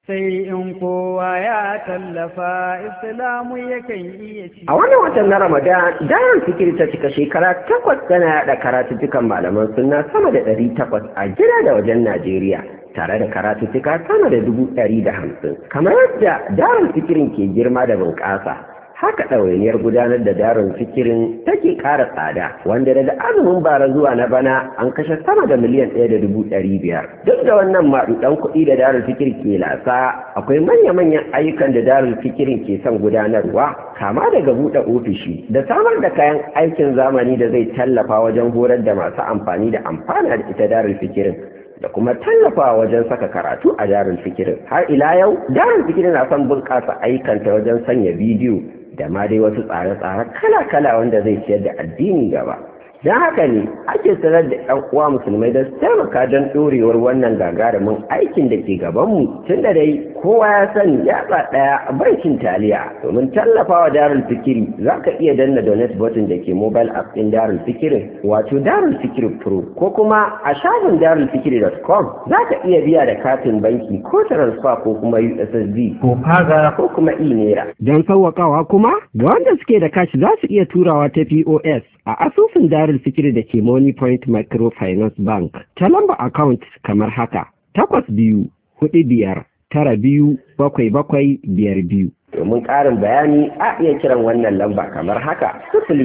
sai in kowa ya tallafa islamu yakan iya ci. A wannan watan na Ramadan, Darul Fikri ta cika shekara 8 tana yada karatuttukan malaman sunna sama da 800 a gida da wajen Najeriya, tare da karatuttuka sama da 150. Kamar yadda Darul Fikrin ke girma da bunƙasa, haka ɗawainiyar gudanar da Darul Fikirin take ƙara tsada, wanda daga azumin bara zuwa na bana an kashe sama da miliyan 1.500. Duk da wannan maɗuɗan kuɗi da Darul Fikir ke lasa, akwai manya-manyan ayyukan da Darul Fikirin ke son gudanarwa, kama daga buɗe ofishi da samar da kayan aikin zamani da zai tallafa wajen horar da masu amfani da amfana da ita Darul Fikirin, da kuma tallafawa wajen saka karatu a Darul Fikirin. Har ila yau, Darul Fikirin na son bunƙasa ayyukanta wajen sanya bidiyo da ma dai wasu tsare-tsare kala-kala wanda zai ciyar da addini gaba. Don haka ne ake sanar da 'yan uwa musulmai da su taimaka don ɗorewar wannan gagarumin aikin da ke gabanmu, tun da dai kowa ya sani yatsa ɗaya bankin taliya. Domin tallafawa Darul Fikiri za ka iya danna donate button da ke mobile app ɗin Darul Fikirin, wato Darul Fikiri Pro, ko kuma a shafin darulfikiri.com za ka iya biya da katin banki ko transfer ko kuma USSD ko faga ko kuma e-naira. Don sauwaƙawa kuma ga wanda suke da kashi za su iya turawa ta POS a asusun Darul Fikiri da ke Money Point Microfinance Bank ta lamba account kamar haka: 8245927752. Domin ƙarin bayani a iya kiran wannan lamba kamar haka: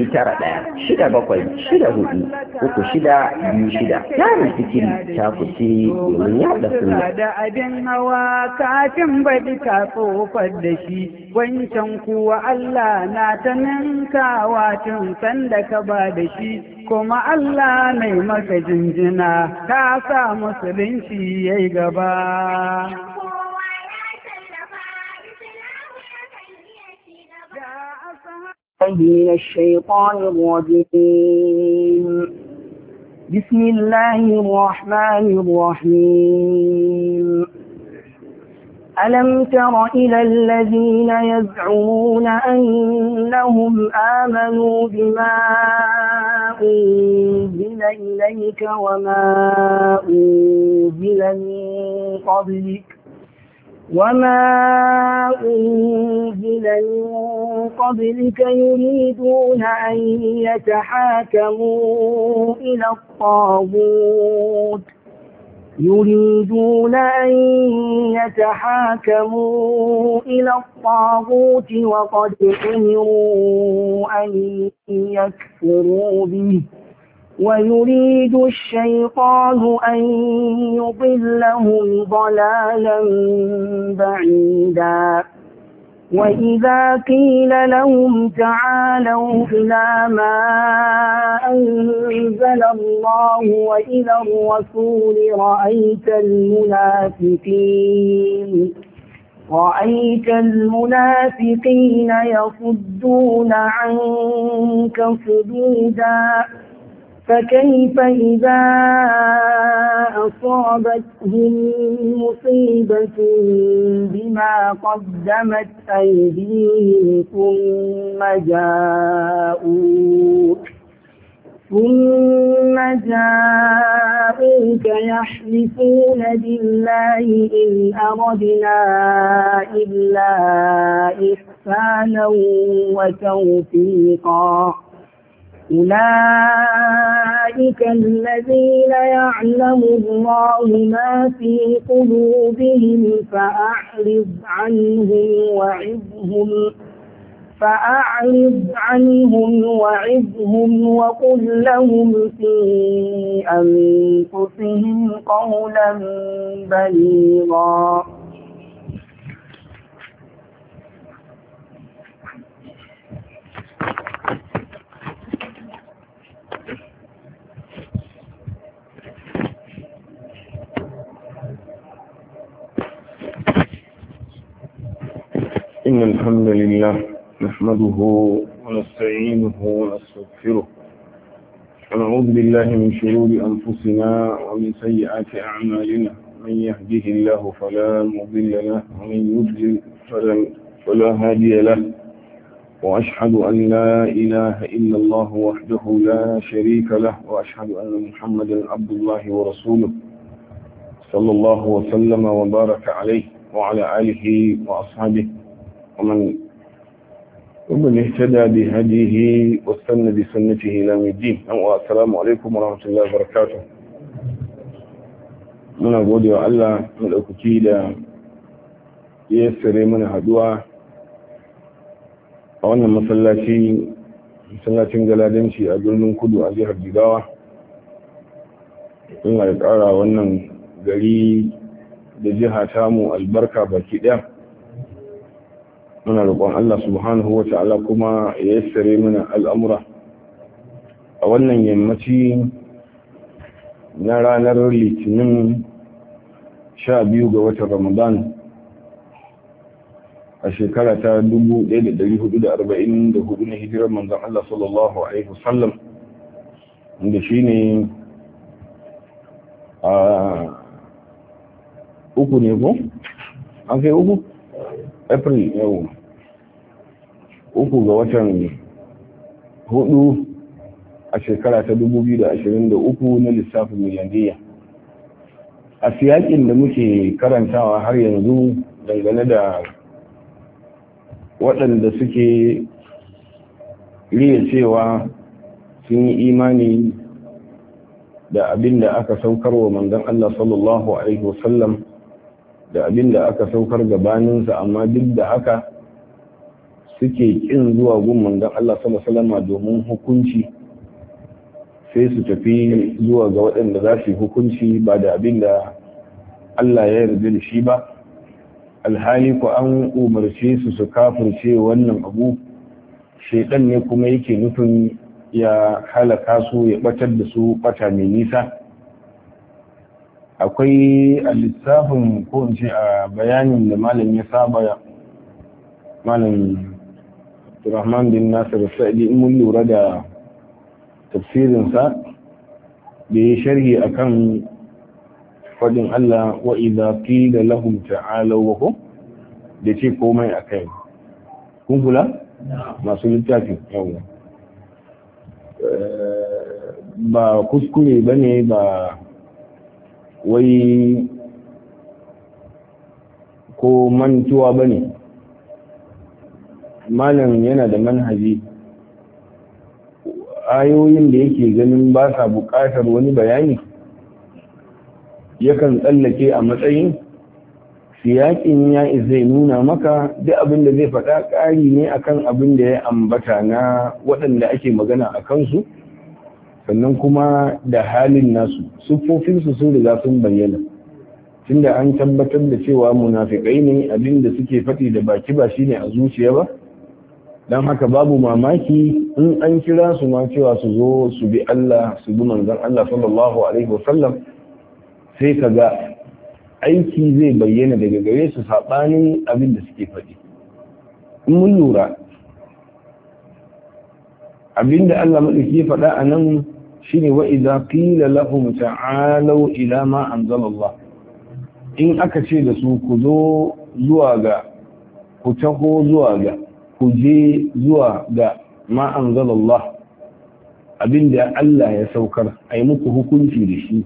09167643626. Darul Fikiri ta kuce domin yaɗa sunna. Da abin hawa kafin baɗi ka tsofar da shi, wancan kuwa Allah na ta ninkawa tun sanda ka ba da shi, kuma Allah mai maka jinjina ka sa musulunci yayi gaba. من الشيطان الرجيم. بسم الله الرحمن الرحيم. ألم تر إلى الذين يزعمون أنهم آمنوا بما أنزل إليك وما أنزل من قبلك يريدون أن يتحاكموا إلى الطاغوت وقد أمروا أن يكفروا به، ويريد الشيطان أن يضلهم ضلالا بعيدا. وإذا قيل لهم تعالوا إلى ما أنزل الله وإلى الرسول رأيت المنافقين يصدون عنك صدودا. فكيف إذا أصابتهم مصيبة بما قدمت أيديهم ثم جاءوك يحلفون بالله إن أردنا إلا إحسانا وتوفيقا. أولئك الذين يعلم الله ما في قلوبهم فأعرض عنهم وعظهم وقل لهم في أنفسهم قولا بليغا. إن الحمد لله نحمده ونستعينه ونستغفره ونعوذ بالله من شرور أنفسنا ومن سيئات أعمالنا. من يهده الله فلا مضل له ومن يضلل فلا هادي له. وأشهد أن لا إله إلا الله وحده لا شريك له، وأشهد أن محمدا عبد الله ورسوله صلى الله وسلم وبارك عليه وعلى آله وأصحابه ومن اهتدى بهديه واستنى بسنته إلى يوم الدين. السلام عليكم ورحمة الله وبركاته. muna gode wa Allah maɗaukaki da ya sare mana haduwa a wannan masallacin galadanci a birnin kudu a jihar Jigawa. Ina da ƙara wannan gari da jiha tamu albarka baki ɗaya. Muna roƙon Allah subhanahu wa ta'ala kuma ya sare mana al'amura a wannan yammaci na ranar litinin 12 ga watan Ramadan a shekara ta 1444 na hijirar manzon Allah sallallahu alaihi wasallam, inda shine a uku ne ko an kai uku April yau uku ga watan 4 a shekara ta 2023 na lissafin miladiyya. A siyakin da muke karantawa har yanzu dangane da waɗanda suke riya cewa sun yi imani da abin da aka saukar wa manzon Allah sallallahu Alaihi wasallam da abin da aka saukar gabaninsa, amma duk da haka suke ƙin zuwa gun manzon Allah sallallahu Alaihi wasallama domin hukunci, sai su tafi zuwa ga waɗanda za su yi hukunci ba da abin da Allah ya yarda da shi ba, alhali ku an umarce su kafirce wannan abu. Shaidan ne kuma yake nufin ya halaka su, ya batar da su bata mai nisa. Akwai a lissafin ko in ce a bayanin da malam ya saba, malam Abdurrahman bin Nasir Sa'idi, in mun lura da tafsirinsa da ya sharhi akan fadin Allah wa idza qila lahum ta'alu wa da ce komai akai. Kun kula masu littafi yawa ba kuskure bane, ba wai ko mantuwa bane. Malam yana da manhaji, ayoyin da yake ganin ba sa buƙatar wani bayani yakan tsallake a matsayin siyaƙin ya zai nuna maka duk abin da zai faɗa ƙari ne akan abin da ya ambata na waɗanda ake magana a kansu, sannan kuma da halin nasu siffofinsu sun riga sun bayyana, tunda an tabbatar da cewa munafiƙai ne, abin da suke faɗi da baki ba shine a zuciya ba. don haka babu mamaki in an kira su ma cewa su zo su bi Allah, su bi manzon Allah sallallahu alaihi wasallam, sai ka ga aiki zai bayyana daga gare su saɓanin abin da suke faɗi. In mun lura abin da Allah maɗauki ya faɗa a nan shine wa idza qila lahum ta'alu ila ma anzala Allah, in aka ce da su ku zo zuwa ga, ku taho zuwa ga, ku je zuwa ga ma anzalallah, abinda Allah ya saukar, ai muku hukunci da shi.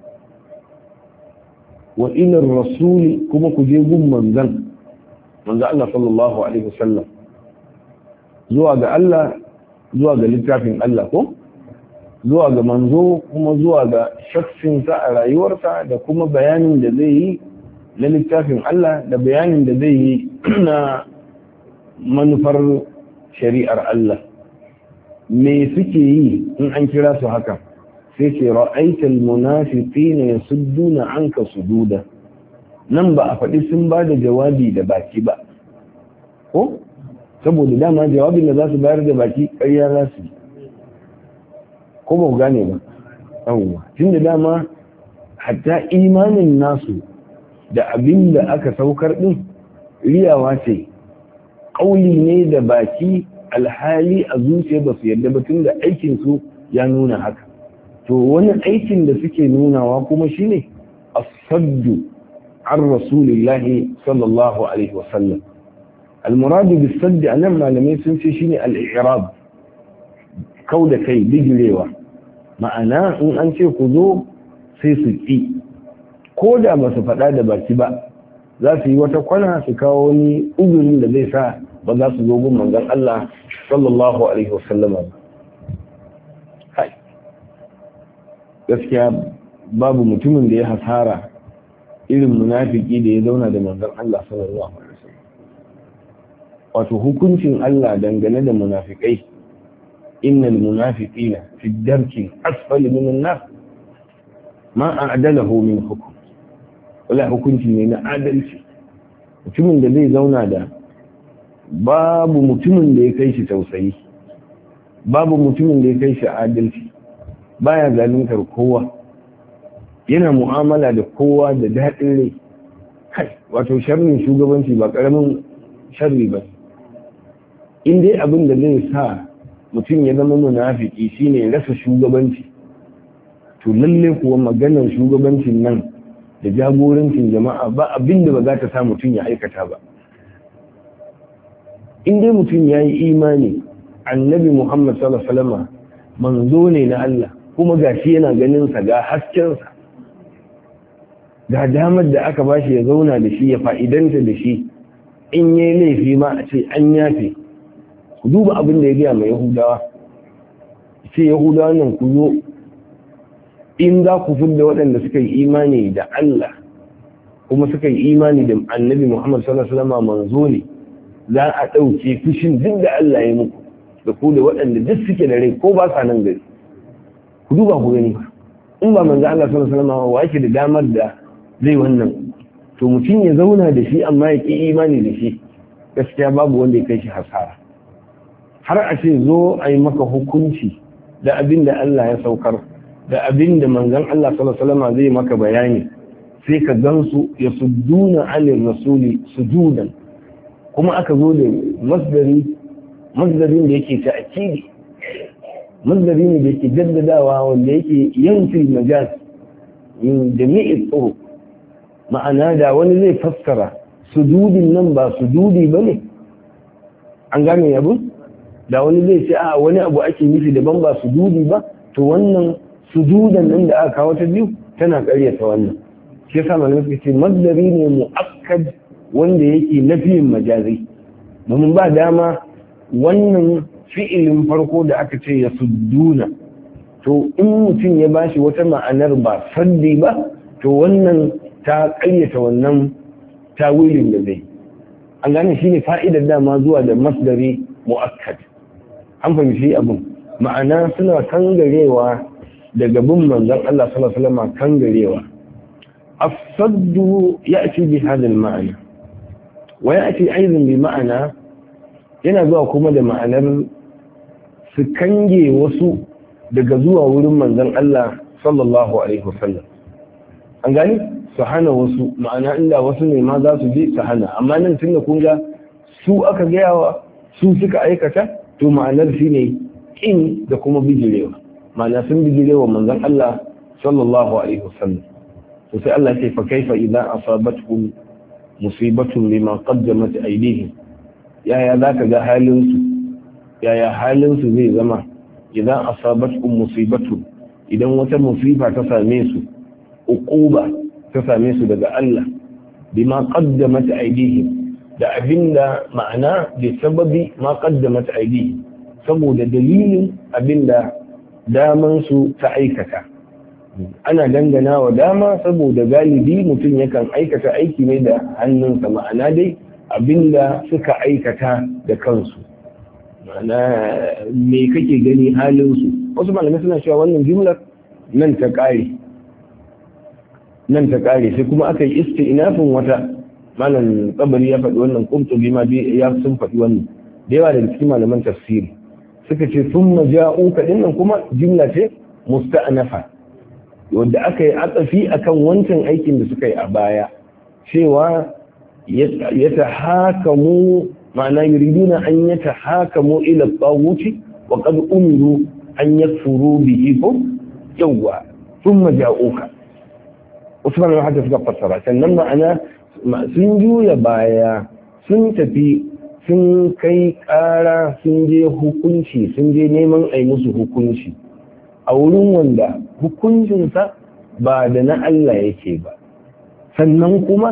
Wa ilar rasuli, kuma ku je gun manzon Allah sallallahu alaihi wasallam, zuwa ga Allah, zuwa ga littafin Allah, ko zuwa ga manzo, kuma zuwa ga shakkinsa a rayuwarsa, da kuma bayanin da zai yi na littafin Allah, da bayanin da zai yi na manufar shari'ar Allah. Me suke yi in an kira su haka? Sai ce ra'aital munafiqina yasudduna anka sududa. Nan ba a faɗi sun ba da jawabi da baki ba, ko saboda dama jawabin da za su bayar da baki ƙarya za su yi, ko ba ku gane ba? Yawwa, tun da dama hatta imanin nasu da abin da aka saukar ɗin riyawa ce, ƙauli ne da baki, alhali a zuciya ba su yarda ba, tun da aikinsu ya nuna haka. To wani aikin da suke nunawa kuma shine as-saddu an rasulillahi sallallahu alaihi wasallam. Al-muradu bis-sadd anan malamai sun ce shine al-i'rab, kau da kai, bigirewa. Ma'ana in an ce ku zo sai su ƙi, ko da ba su faɗa da baki ba, za su yi wata kwana su kawo wani uzurin da zai sa ba za su zo gun manzon Allah sallallahu alaihi wasallam ba. Gaskiya babu mutumin da ya hasara irin munafiki da ya zauna da manzon Allah sallallahu alaihi wasallam. Wato hukuncin Allah dangane da munafikai, innal munafiqina fi darki asfali minan nar ma a'dalahu min hukm. Wala hukunci ne na adalci. Mutumin da zai zauna da babu mutumin da ya kai shi tausayi, babu mutumin da ya kai shi adalci, baya zaluntar kowa, yana mu'amala da kowa da daɗin rai. Kai, wato sharrin shugabanci ba ƙaramin sharri ba. In dai abin da zai sa mutum ya zama munafiki shine rasa shugabanci, to lalle kuwa maganar shugabancin nan da jagorancin jama'a ba abin da ba za ta sa mutum ya aikata ba. In dai mutum ya yi imani annabi Muhammad sallallahu alaihi wasallam manzo ne na Allah, kuma gashi yana ganin sa ga haskensa, ga damar da aka bashi ya zauna da shi ya fa'idanta da shi, in yayi laifi ma a ce an yafe. Ku duba abin da ya gaya mai Yahudawa, ce Yahudawa nan ku zo, in za ku fidda waɗanda suka yi imani da Allah kuma suka yi imani da annabi Muhammad sallallahu alaihi wasallam manzo ne, za a ɗauke fushin duk da Allah ya muku da ku da waɗanda duk suke da rai ko ba sa nan gari. Ku duba ku gani, in ba manzo Allah sallallahu alaihi wasallam wa yake da damar da zai wannan, to mutum ya zauna da shi amma ya ki imani da shi, gaskiya babu wanda ya kai shi hasara. Har a ce zo a yi maka hukunci da abin da Allah ya saukar, da abin da manzon Allah sallallahu alaihi wasallam zai maka bayani, sai ka gansu ya sudduna alir rasuli sujudan, kuma aka zo da masdarin da yake ta'kidi, masdari ne da yake jaddadawa wanda yake yanfi majaz min jami'i turuq. Ma'ana da wani zai fassara sujudin nan ba sujudi bane, an gane yabo, da wani zai ce a wani abu ake nufi daban ba sujudi ba, to wannan sujudan nan da aka kawo ta biyu tana ƙaryata wannan. Shi yasa malamai suka ce masdari ne mu'akkad wanda yake nafiyin majazi, domin ba dama wannan fi'ilin farko da aka ce ya sudduna, to in mutum ya bashi wata ma'anar ba saddi ba, to wannan ta ƙaryata wannan tawilin da zai. An gane shi ne fa'idar dama zuwa da masdari mu'akkad. An fahimci abin, ma'ana suna kangarewa daga bin manzon Allah sallallahu alaihi wasallam kangarewa. As-saddu ya'ti bi hadha al-ma'na wa ya'ti aidan bi ma'ana, yana zuwa kuma da ma'anar su kange wasu daga zuwa wurin manzon Allah sallallahu alaihi wasallam. An gani su hana wasu, ma'ana inda wasu ne ma za su je su hana, amma nan tunda kun ga su aka gayawa, su suka aikata, to ma'anar shine kin da kuma bijirewa, ma'ana sun bijirewa manzon Allah sallallahu alaihi wasallam. to sai Allah ya ce fa kaifa idza asabatuhum musibatun bima qaddamat aydihim, yaya zaka ga halin su, yaya halin su zai zama idan asabatuhum musibatun, idan wata musifa ta same su, uquba ta same su daga Allah, bima qaddamat aydihim, da abinda ma'ana da sababi ma qaddamat aydihim, saboda dalilin abinda daman su ta aikata. Ana dangana wa dama saboda galibi mutum yakan aikata aiki ne da hannunsa, ma'ana dai abinda suka aikata da kansu, ma'ana me kake gani halinsu. Wasu malamai suna cewa wannan jumlar nan ta ƙare sai kuma aka yi isti'nafin wata. Malam Tabari ya faɗi wannan, Qurtubi ma ya sun faɗi wannan, da yawa daga cikin malaman tafsiri suka ce thumma ja'uka dinnan kuma jumla ce musta'nafa, wanda aka yi atsafi akan wancan aikin da suka yi a baya, cewa ya tahakamu, ma'ana yuriduna an ya tahakamu ila tawuti wa qad umiru an yakfuru bihi, ko yawa thumma ja'uka. Usman ya hada suka fassara, sannan ma'ana sun juya baya, sun tafi, sun kai ƙara, sun je hukunci, sun je neman a yi musu hukunci a wurin wanda hukuncinsa ba da na Allah yake ba, sannan kuma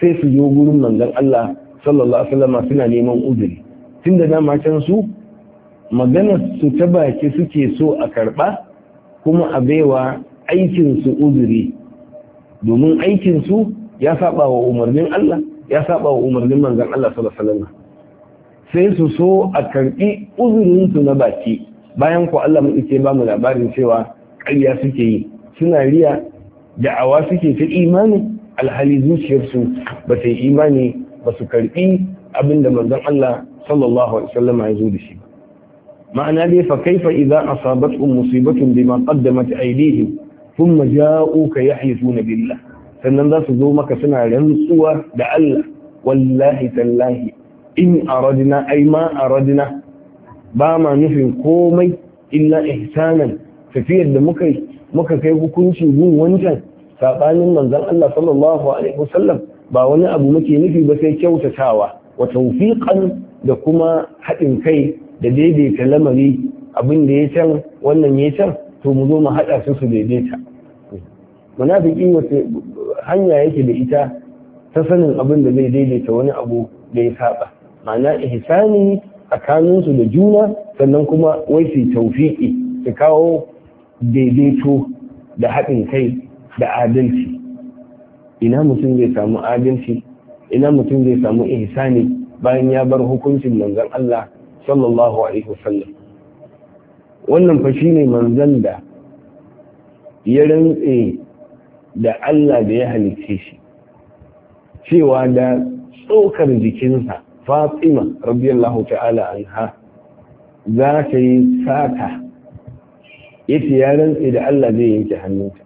sai su zo gurin manzon Allah sallallahu alaihi wasallam suna neman uzuri tunda dama can su maganar su ta baki suke so a karba kuma a baiwa aikin su uzuri domin aikin su ya saba wa umarnin Allah ya saba wa umarnin manzon Allah sallallahu alaihi wasallam sai su so a karbi uzurin su na baki bayan ko Allah mun ce ba mu labarin cewa ƙarya suke yi suna riya da'awa suke ta imani alhali zuciyarsu ba ta yi imani ba su karbi abinda manzon Allah sallallahu alaihi wasallam ya zo da shi ma'ana dai fa kaifa idza asabatuhum musibatun bima qaddamat aydihim thumma ja'uka yahlifuna billah sannan za su zo maka suna rantsuwa da Allah wallahi tallahi in aradna ay ma aradna ba ma nufin komai illa ihsanan tafiyar da muka kai hukunci gun wancan sabanin manzon Allah sallallahu alaihi wasallam ba wani abu muke nufi ba sai kyautatawa wa tawfiqan da kuma haɗin kai da daidaita lamari abin da ya can wannan ya can to mu zo mu haɗa su daidaita munafiki wace hanya yake da ita ta sanin abin da zai daidaita wani abu da ya saba ma'ana ihsani tsakaninsu da juna sannan kuma wai su tawfiqi su kawo daidaito da haɗin kai da adalci ina mutum zai samu adalci ina mutum zai samu ihsani bayan ya bar hukuncin manzon Allah sallallahu alaihi wasallam wannan fa shine manzon da ya rantse da Allah da ya halicce shi cewa da tsokar jikinsa Fatima radiyallahu ta'ala anha za ta yi sata yace ya rantse da Allah zai yanke hannunta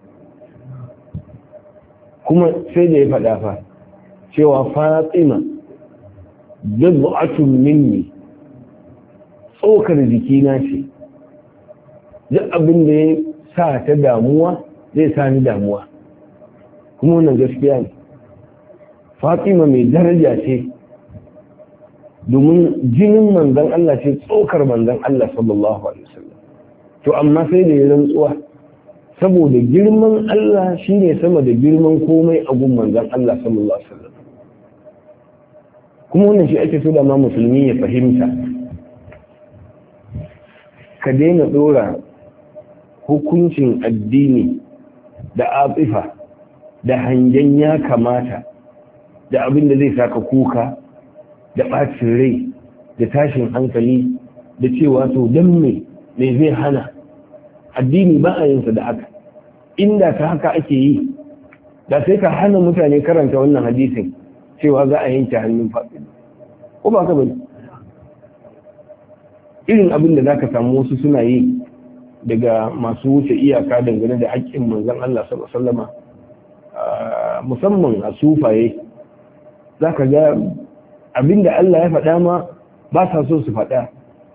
kuma sai da ya faɗa fa cewa Fatima bid'atun minni tsokar jikina ce duk abin da ya sa ta damuwa zai sa ni damuwa kuma wannan gaskiya ne Fatima mai daraja ce domin jinin manzon Allah ce tsokar manzon Allah sallallahu alaihi wasallam to amma sai da ya rantsuwa saboda girman Allah shine sama da girman komai a gun manzon Allah sallallahu alaihi wasallam kuma wannan shi ake so da ma musulmi ya fahimta ka daina dora hukuncin addini da atsifa da hangen ya kamata da abin da zai saka kuka da ɓacin rai da tashin hankali da cewa to don me zai hana addini ba a yinsa da haka inda ta haka ake yi da sai ka hana mutane karanta wannan hadisin cewa za a yanke hannun faɗi ko ba ka bane irin abin da za ka samu wasu suna yi daga masu wuce iyaka dangane da haƙƙin manzon Allah sallallahu alaihi wasallama musamman a sufaye za ka ga abinda Allah ya faɗa ma ba sa so su faɗa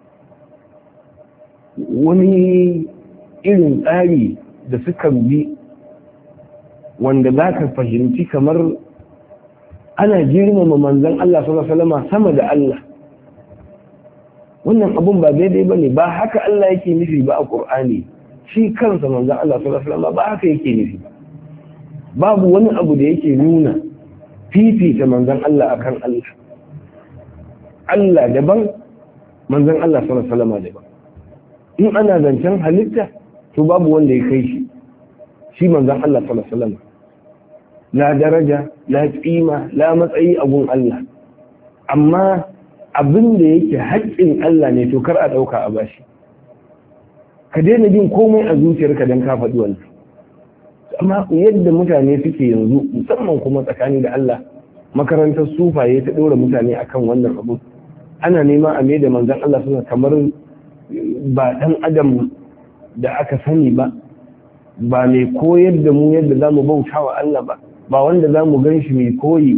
wani irin tsari da suka bi wanda za ka fahimci kamar ana girmama manzon Allah sallallahu alaihi wasallam sama da Allah wannan abun ba daidai bane ba haka Allah yake nufi ba a Qur'ani shi kansa manzon Allah sallallahu alaihi wasallam ba haka yake nufi babu wani abu da yake nuna fifita manzon Allah akan Allah Allah daban manzon Allah sallallahu alaihi wasallam daban in ana zancen halitta to babu wanda ya kai shi manzon Allah sallallahu alaihi wasallam la daraja la qima la matsayi a gun Allah amma abin da yake haƙƙin Allah ne to kar a dauka a bashi ka daina jin komai a zuciyarka dan ka faɗi wannan amma yadda mutane suke yanzu musamman kuma tsakani da Allah makarantar sufaye ta ɗora mutane akan wannan abu ana nema a mai da manzon Allah suna kamar ba ɗan adam da aka sani ba mai koyar da mu yadda za mu bauta wa Allah ba wanda za mu gan shi mai koyi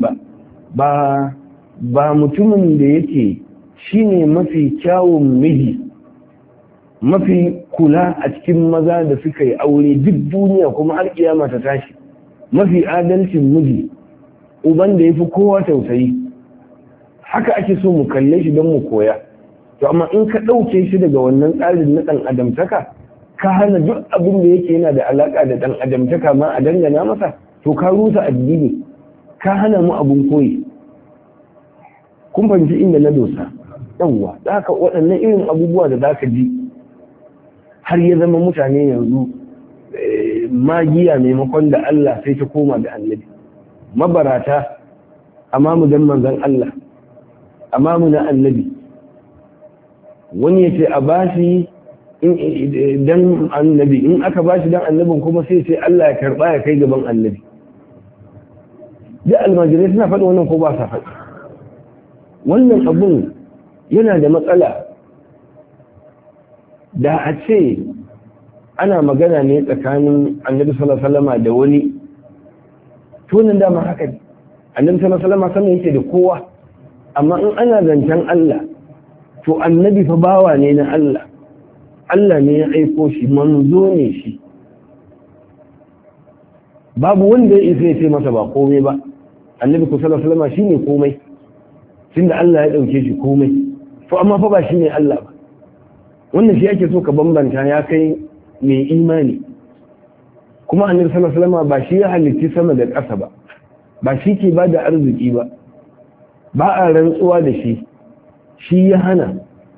ba mutumin da yake shi ne mafi kyawun miji mafi kula a cikin maza da suka yi aure duk duniya kuma har kiyama ta tashi mafi adalcin miji uban da ya fi kowa tausayi haka ake so mu kalle shi don mu koya to amma in ka ɗauke shi daga wannan tsarin na ɗan adamtaka ka hana duk abin da yake yana da alaƙa da ɗan adamtaka ma a dangana masa to ka rusa addini ka hana mu abun koyi. Kun fahimci inda na dosa yawwa. Da haka waɗannan irin abubuwa da za ka ji har ya zama mutane yanzu magiya maimakon da Allah sai ta koma da annabi, mabarata amma mu dan manzon Allah amma mu na annabi. Wani ya ce a bashi dan annabi, in aka bashi dan annabin kuma sai Allah ya karba ya kai gaban annabi. Duk almajirai suna faɗi wannan ko ba sa faɗi? Wannan abun yana da matsala. Da a ce ana magana ne tsakanin annabi sallallahu alaihi wasallam da wani, to nan dama haka ne. Annabi sallallahu alaihi wasallam sanin yake da kowa, amma in ana zancen Allah to annabi fa bawa ne na Allah. Allah ne ya aiko shi, manzo ne shi. Babu wanda ya isa ya ce masa ba komai ba. Annabi sallallahu alaihi wasallam shine komai. Tunda Allah ya dauke shi komai. To amma fa ba shine Allah ba. Wannan shi ake so ka bambanta ya kai mai imani. Kuma Annabi sallallahu alaihi wasallam ba shi ya halitti sama da ƙasa ba. Ba shi ke ba da arziki ba. Ba a rantsuwa da shi. Shi ya hana.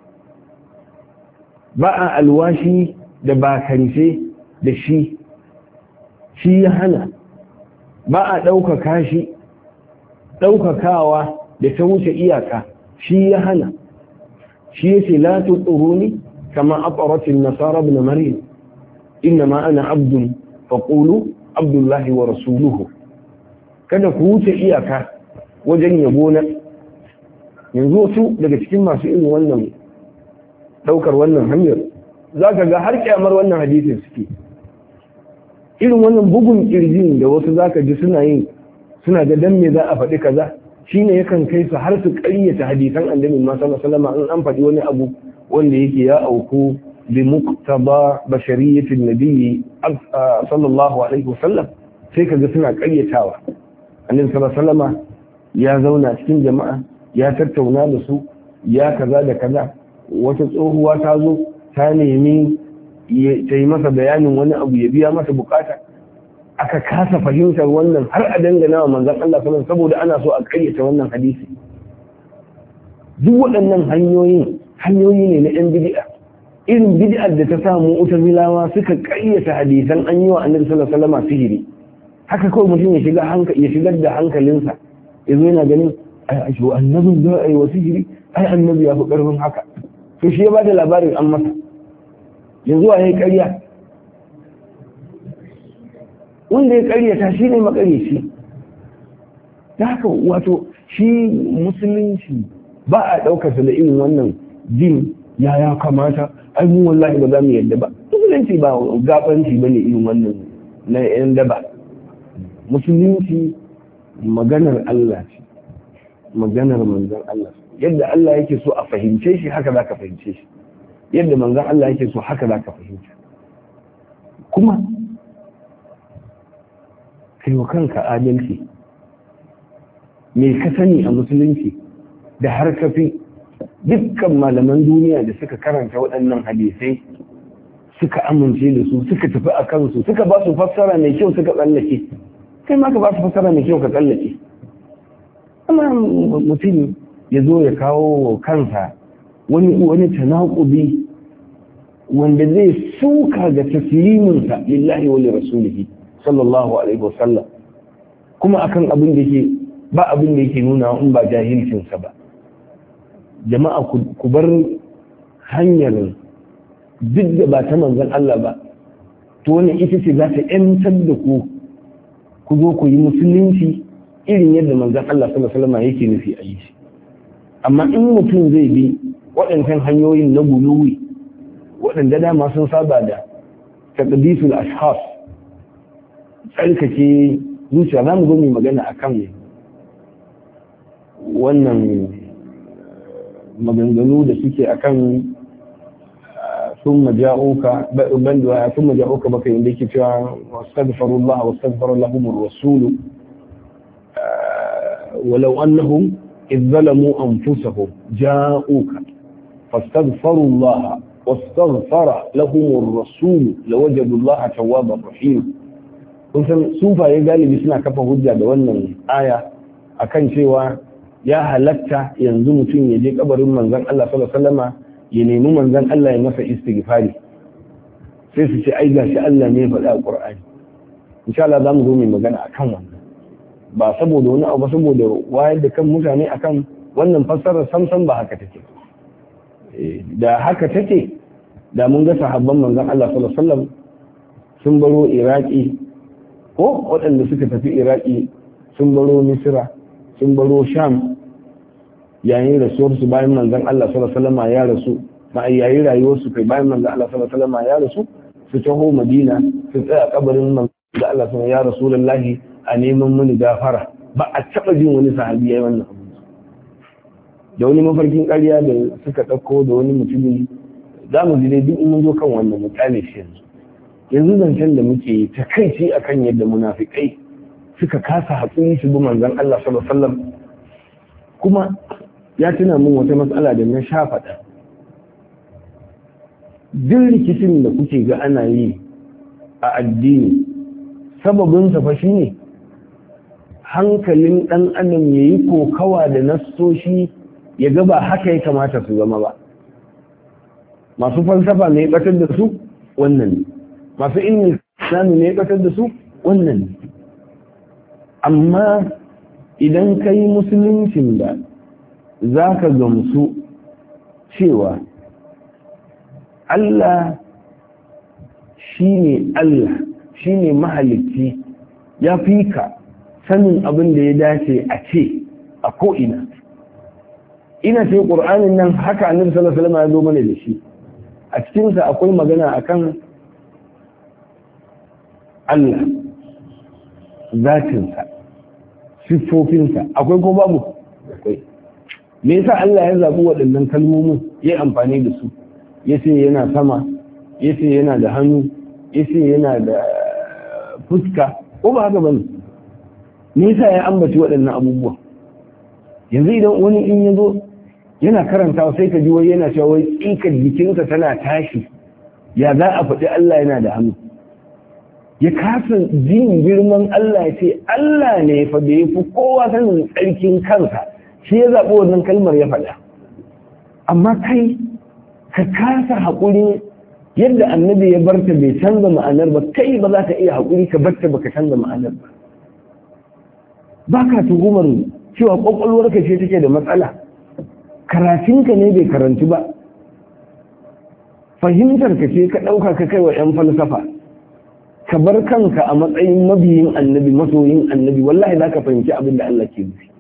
Ba a alwashi da bakance da shi. Shi ya hana. Ba a ɗaukaka shi. Ɗaukakawa da ta wuce iyaka. Shi ya hana. Shi ya ce la tuturuni kama aqaratin nasara ibn maryam innama ana abdun faqulu abdullahi wa rasuluhu. Kada ku wuce iyaka wajen yabo na. Yanzu wasu daga cikin masu irin wannan daukar wannan hanyar zaka ga har kyamar wannan hadisin suke. Irin wannan bugun kirjin da wasu zaka ji suna ga dan me za a faɗi kaza, shine yakan kai su har su ƙaryata hadisan annabi sallallahu alaihi wasallam in an faɗi wani abu wanda yake ya auku bi muqtaba bashariyatin nabiyyi sallallahu alaihi wasallam, sai kaga suna ƙaryatawa. Annabi sallallahu alaihi wasallam ya zauna cikin jama'a, ya tattauna da su, ya kaza da kaza. Wata tsohuwa ta zo ta nemi ta yi masa bayanin wani abu ya biya masa bukata, aka kasa fahimtar wannan har a dangana wa manzon Allah sallallahu alaihi wasallam saboda ana so a ƙaryata wannan hadisi. Duk waɗannan hanyoyi ne na ‘yan bid'a. Irin bid'ar da ta samu utazilawa suka ƙaryata hadisan an yi wa annabi sallallahu alaihi wasallam sihiri. Haka kawai mutum ya shigar da hankalinsa ya zo yana ganin ai annabin za a yi wa sihiri, ai annabi ya fi ƙarfin haka. To shi ya ba da labarin an masa. Yanzu a yi ƙarya. Wanda ya ƙaryata shi ne maƙaryaci. Da haka wato shi musulunci ba a ɗaukarsa da irin wannan jin ya kamata, ai mu wallahi ba za mu yadda ba. Musulunci ba gabanci ba ne irin wannan na ‘yan daba. Musulunci maganar Allah ce, maganar manzon Allah. Yadda Allah yake so a fahimce shi haka za ka fahimce shi. Yadda manzon Allah yake so haka za ka fahimta. Kuma kai wa kanka adalci. Me ka sani a musulunci da har ka fi dukkan malaman duniya da suka karanta waɗannan hadisai suka amince da su, suka tafi a kansu, suka ba su fassara mai kyau suka tsallake. Kai ma ka ba su fassara mai kyau ka tsallake. Amma mutum ya zo ya kawo kansa wani tanakubi wanda zai suka ga tasliminsa lillahi wa rasulihi sallallahu alaihi wasallam, kuma akan abin da yake ba abin da yake nuna in ba jahilcinsa ba. Jama'a ku bar hanyar duk da ba ta manzon Allah ba, to wani ita ce za ta ‘yantar da ku zo ku yi musulunci irin yadda manzon Allah sallallahu alaihi wasallam yake nufi a yi shi. Amma in mutum zai bi waɗancan hanyoyin na guluwi waɗanda dama sun saba da taqdisul ashkhas, tsarkake zuciya, za mu zo mu magana akan wannan maganganu da suke akan ثم جاءوك بك ينديك واستغفروا الله واستغفر لهم الرسول ولو أنهم إذ ظلموا أنفسهم جاءوك فاستغفروا الله واستغفر لهم الرسول لوجدوا الله توابا رحيما. kun san sufaye galibi suna kafa hujja da wannan aya akan cewa ya halatta yanzu mutum ya je kabarin manzon Allah sallallahu alaihi wasallama ya nemi manzon Allah ya masa istighfari, sai su ce ai gashi Allah ne ya faɗa a Qur'ani. Insha Allah za mu zo mai magana akan wannan, ba saboda wani abu, saboda wayar da kan mutane akan wannan fassarar samsam ba haka take. Da haka take da mun ga sahabban manzon Allah sallallahu alaihi wasallam sun baro Iraki, ko waɗanda suka tafi Iraki sun baro Misra, sun baro Sham yayin rasuwarsu bayan manzon Allah sallallahu alaihi wasallam ya rasu, ma yayin rayuwarsu kai bayan manzon Allah sallallahu alaihi wasallam ya rasu, su taho Madina su tsaya kabarin manzon Allah sallallahu ya Rasulullahi a neman mini gafara. Ba a taba jin wani sahabi yayin wannan abu. Da wani mafarkin ƙarya da suka ɗauko da wani mutumi, za mu ji dai duk mun zo kan wannan mu kyale shi yanzu zancen da muke yi takaici akan yadda munafikai suka kasa haƙuri su bi manzon Allah sallallahu alaihi wasallam. Kuma ya tuna min wata matsala da na sha faɗa. Duk rikicin da kuke ga ana yi a addini sababinsa fa shine hankalin ɗan adam ya yi kokawa da nassoshi ya ga ba haka ya kamata su zama ba. Masu falsafa ne ya ɓatar da su wannan ne, masu ilmin islami ne ya ɓatar da su wannan ne. Amma idan ka yi musuluncin da za ka gamsu cewa Allah shi ne Allah, shi ne mahalicci, ya fi ka sanin abin da ya dace a ce a ko'ina. Ina ce ƙur'anin nan haka annabi sallallahu alaihi wasallam ya zo mana da shi. A cikinsa akwai magana akan Allah, zatinsa, siffofinsa, akwai ko babu? Akwai. Me yasa Allah ya zaɓi waɗannan kalmomin ya amfani da su? Ya ce yana sama, ya ce yana da hannu, ya ce yana da fuska, ko ba haka bane? Me yasa ya ambaci waɗannan abubuwa? Yanzu idan wani in ya zo yana karantawa sai ka ji wai yana cewa wai tsikar jikinsa tana tashi, ya za a faɗi Allah yana da hannu? Ya kasa jin girman Allah, ya ce Allah ne fa da ya fi kowa sanin tsarkin kansa, shi ya zaɓi wannan kalmar ya faɗa. Amma kai ka kasa haƙuri yadda annabi ya barta bai canza ma'anar ba, kai ba za ka iya haƙuri ka barta ba ka canza ma'anar ba. Ba ka tuhumar cewa ƙwaƙwalwarka ce take da matsala, karatunka ne bai karanci ba, fahimtarka ce ka ɗauka ka kai wa 'yan falsafa, ka bar kanka a matsayin mabiyin annabi, masoyin annabi, wallahi za ka fahimci abin da Allah ke nufi.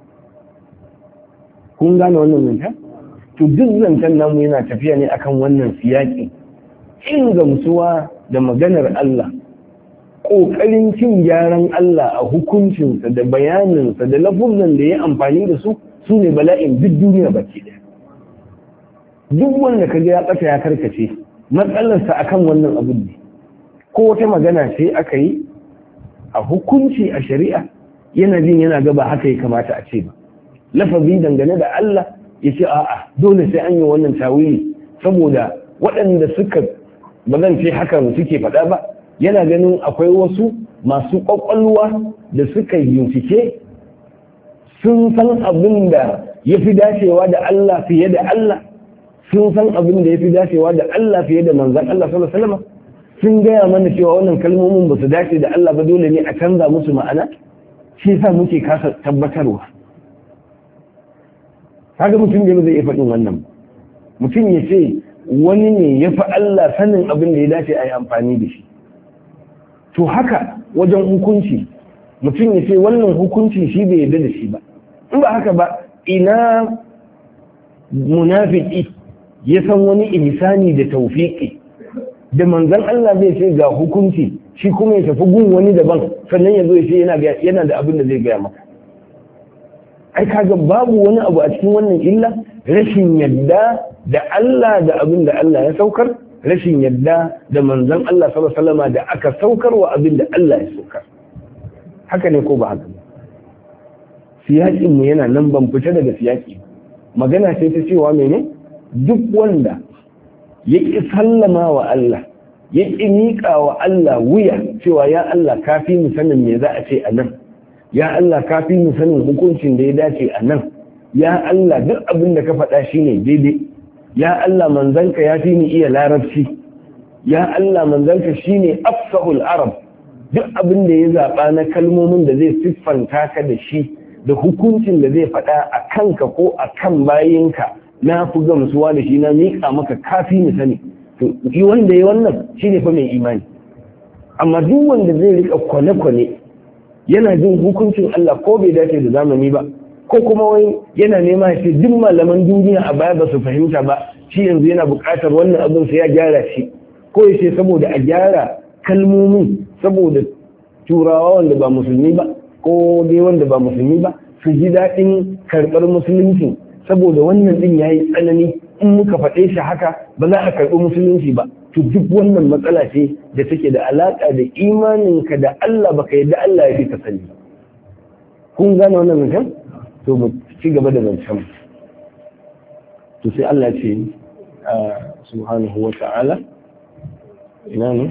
Kun gane wannan zancen? To duk zancen namu yana tafiya ne akan wannan siyaki. In gamsuwa da maganar Allah, ƙoƙarin cin gyaran Allah a hukuncinsa da bayaninsa da lafuzan da ya amfani da su, su ne bala'in duk duniya baki ɗaya. Duk wanda ka ga ya ɓata ya karkace, matsalarsa akan wannan abin ne. Ko wata magana ce aka yi a hukunci a shari'a, yana jin yana gaba haka ya kamata a ce ba. Lafazi dangane da Allah ya ce a'a dole sai an yi wannan tawili, saboda waɗanda suka, ba zan ce hakan suke faɗa ba, yana ganin akwai wasu masu ƙwaƙwalwa da suka bincike sun san abin da ya fi dacewa da Allah fiye da Allah, sun san abin da ya fi dacewa da Allah fiye da manzan Allah sallallahu alaihi wasallam, sun gaya mana cewa wannan kalmomin ba su dace da Allah ba, dole ne a canza musu ma'ana, shi yasa muke kasa tabbatarwa. Kaga mutum da zai iya faɗin wannan, mutum ya ce wani ne ya fi Allah sanin abin da ya dace a yi amfani da shi. To haka wajen hukunci, mutum ya ce wannan hukunci shi bai yarda da shi ba. In ba haka ba, ina munafiki ya san wani ihsani da tawfiki da manzon Allah zai ce ga hukunci, shi kuma ya tafi gun wani daban, sannan ya zo ya ce yana da abin da zai gaya maka. Ai kaga babu wani abu a cikin wannan illa rashin yadda da Allah da abin da Allah ya saukar, rashin yadda da manzon Allah sallallahu alaihi wasallam da aka saukar wa abin da Allah ya saukar. Haka ne ko ba haka ba? Siyakin mu yana nan, ban fita daga siyaki. Magana ce ta cewa mene? Duk wanda ya ƙi sallama wa Allah, ya ƙi miƙa wa Allah wuya cewa ya Allah kafi mu sanin me za a ce a nan, ya Allah ka fi mu sanin hukuncin da ya dace a nan, ya Allah duk abin da ka faɗa shine daidai, ya Allah manzanka ya fi ni iya larabci, ya Allah manzanka shine afsahul arab, duk abin da ya zaɓa na kalmomin da zai siffanta ka da shi da hukuncin da zai faɗa a kanka ko a kan bayinka na fi gamsuwa da shi na miƙa maka kafi ni sani. To shi wanda ya wannan shine fa mai imani. Amma duk wanda zai rika kwane-kwane yana jin hukuncin Allah ko bai dace da zamani ba, ko kuma wai yana nema shi duk malaman duniya a baya ba su fahimta ba, shi yanzu yana buƙatar wannan abin sai ya gyara shi, ko ya ce saboda a gyara kalmomin saboda turawa wanda ba musulmi ba ko dai wanda ba musulmi ba su ji daɗin karɓar musulunci, saboda wannan ɗin ya yi tsanani in muka faɗe shi haka ba za a karɓi musulunci ba. To duk wannan matsala ce da take da alaƙa da imaninka da Allah baka yadda Allah ya fi ka sani. Kun gane wannan mutum? To mu ci gaba da zancen. To sai Allah ce subhanahu wa ta'ala ina ne?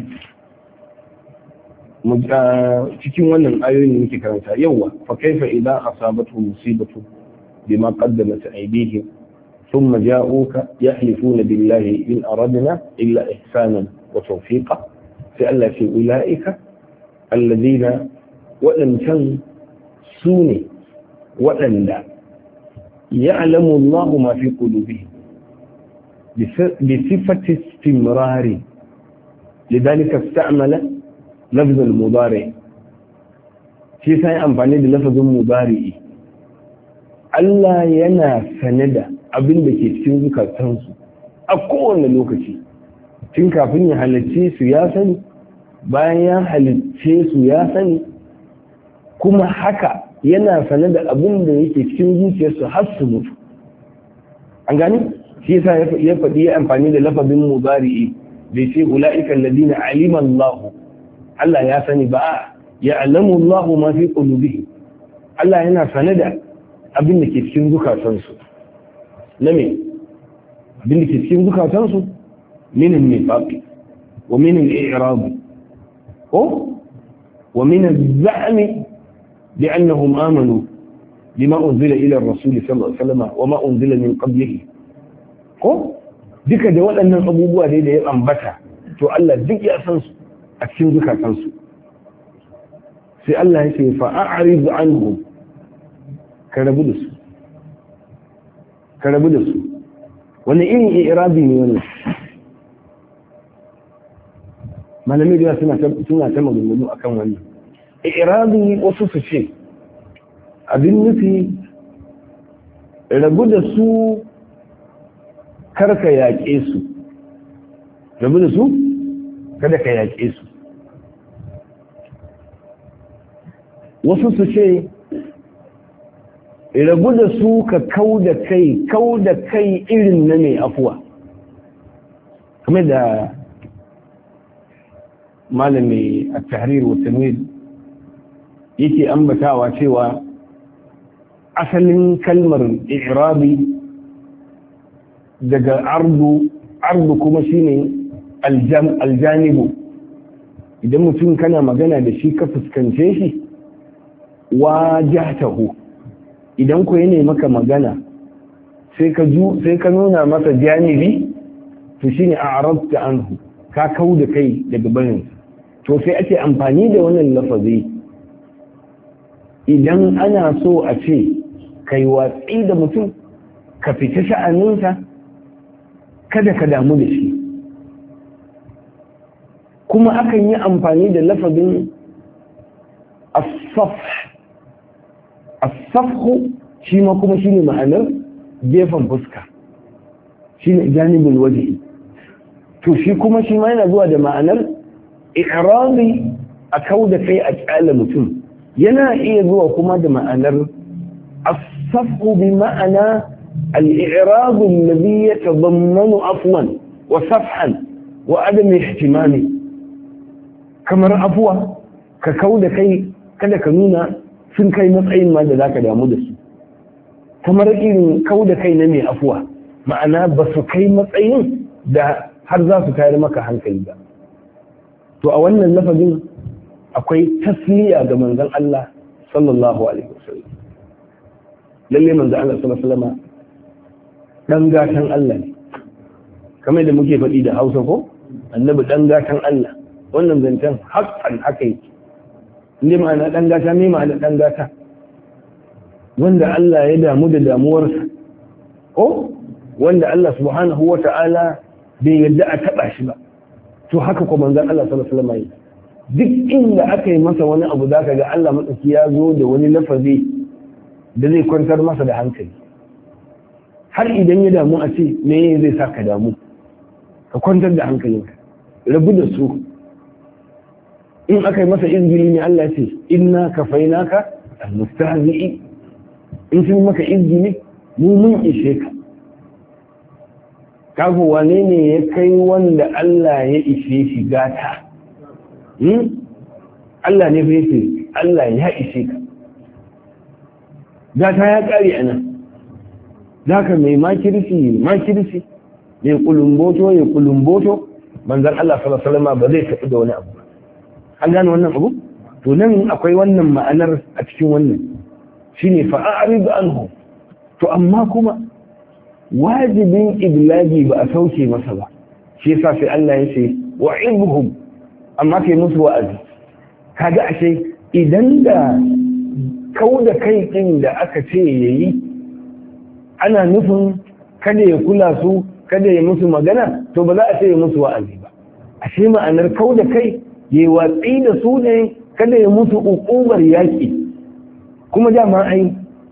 Cikin wannan ayoyin da muke karanta yawa fa kaifa idza asabatu musibatu bima qaddamat aydihim thumma ja'uka yahlifuna billahi in aradna illa ihsanan wa tawfiqa sai Allah ce ulaika alladhina wadancan sune wadanda ya'lamu Allahu ma fi qulubihim bi sifati istimrari lidhalika ista'mala lafz al-mudari shi sai amfani da lafazin mudari. Allah yana sane da abin da ke cikin zukatansu a kowane lokaci, tun kafin ya halicce su ya sani, bayan ya halicce su ya sani, kuma haka yana sane da abin da yake cikin zuciyarsu har su mutu. An gani? Shi yasa ya faɗi amfani da lafazin mudari bai ce ula'ika alladhina alima Allah ya sani ba, ya alamu Allah ma fi qulubihi. Allah yana sane da abin da ke cikin zukatansu. Na me? Abin da ke cikin zukatansu min an-nifaq wa min al-i'rab wa min az-za'mi bi annahum amanu bima unzila ila ar-rasul sallallahu alaihi wasallam wa ma unzila min qablihi. Duka da waɗannan abubuwa da ya ambata, to Allah duk ya san su a cikin zukatansu. Sai Allah ya ce fa'a'rid anhum, ka rabu da su, ka rabu da su. Wani irin i'rabi ne wannan? Malamai da suna ta maganganu akan wannan. I'rabi wasu su ce abin nufi rabu da su, karka yaƙe su. Rabu da su kada ka yaƙe su. Wasu su ce rabu da su ka kau da kai irin na mai afuwa, kamar da malami a tahrir wa tanwir yake ambatawa cewa asalin kalmar i'rabi daga ardu kuma shine aljanibu. Idan mutum kana magana da shi ka fuskance shi wajahtahu, idan ku yana maka magana sai ka nuna masa janibi, to shine a'radta anhu, ka kauda kai daga barin. To sai ake amfani da wannan lafazi idan ana so a ce kai watsi da mutum, ka fita sha'aninsa, kada ka damu da shi. Kuma akan yi amfani da lafazin as-safhu shi ma kuma shine ma'anar gefen fuska, shine janibul wajhi. To shi kuma shi ma yana zuwa da ma'anar i'rabi, a kauda kai a kyala mutum. Yana iya zuwa kuma da ma'anar as-safhu bi ma'ana al-i'rab alladhi yatadammanu afwan wa safhan wa adam ihtimami. Kamar afuwa, ka kauda kai, kada ka nuna sun kai matsayin ma da zaka damu da su. Kamar irin kauda kai na mai afuwa, ma'ana ba su kai matsayin da har za su tayar maka hankali ba. To a wannan lafazin akwai tasliya ga manzon Allah sallallahu alaihi wasallam. Lalle manzo Allah sallallahu alaihi wasallam dan gatan Allah ne, kamar da muke faɗi da Hausa ko annabi dan gatan Allah. Wannan zancen haƙƙan haka yake. Inda ma'ana dan gata ne, ma'ana dan gata wanda Allah ya damu da damuwarsa, ko wanda Allah subhanahu wa ta'ala bai yadda a taɓa shi ba. To haka ko manzon Allah sallallahu alaihi wasallam duk inda aka yi masa wani abu zaka ga Allah matsaki ya zo da wani lafazi da zai kwantar masa da hankali. Har idan ya damu a ce me zai sa ka damu, ka kwantar da hankalinka, rabu da su. In aka yi masa izgili ne Allah ce inna kafainaka almustahzi'i, in sun maka izgili mu mun ishe ka. Kago wane ne ya kai wanda Allah ya ishe shi gata? Allah ne bai ce Allah ya ishe ka. Gata ya kare a nan. Zaka mai makirci, mai kulumboto, manzan Allah sallallahu alaihi wasallam ba zai tafi da wani abu. An gane wannan abu? To nan akwai wannan ma'anar a cikin wannan. Shine fa'arid anhu. To amma kuma wajibin iblaji ba a sauke masa ba. Shi yasa sai Allah ya ce wa'idhum, amma kai musu wa'azi. Kaga ashe idan da kauda kai din da aka ce yayi ana nufin kada ya kula su, kada ya musu magana, to ba za a ce ya musu wa'azi ba. Ashe ma'anar kauda kai ya watsi da su ne, kada ya musu uƙubar yaƙi. Kuma dama ai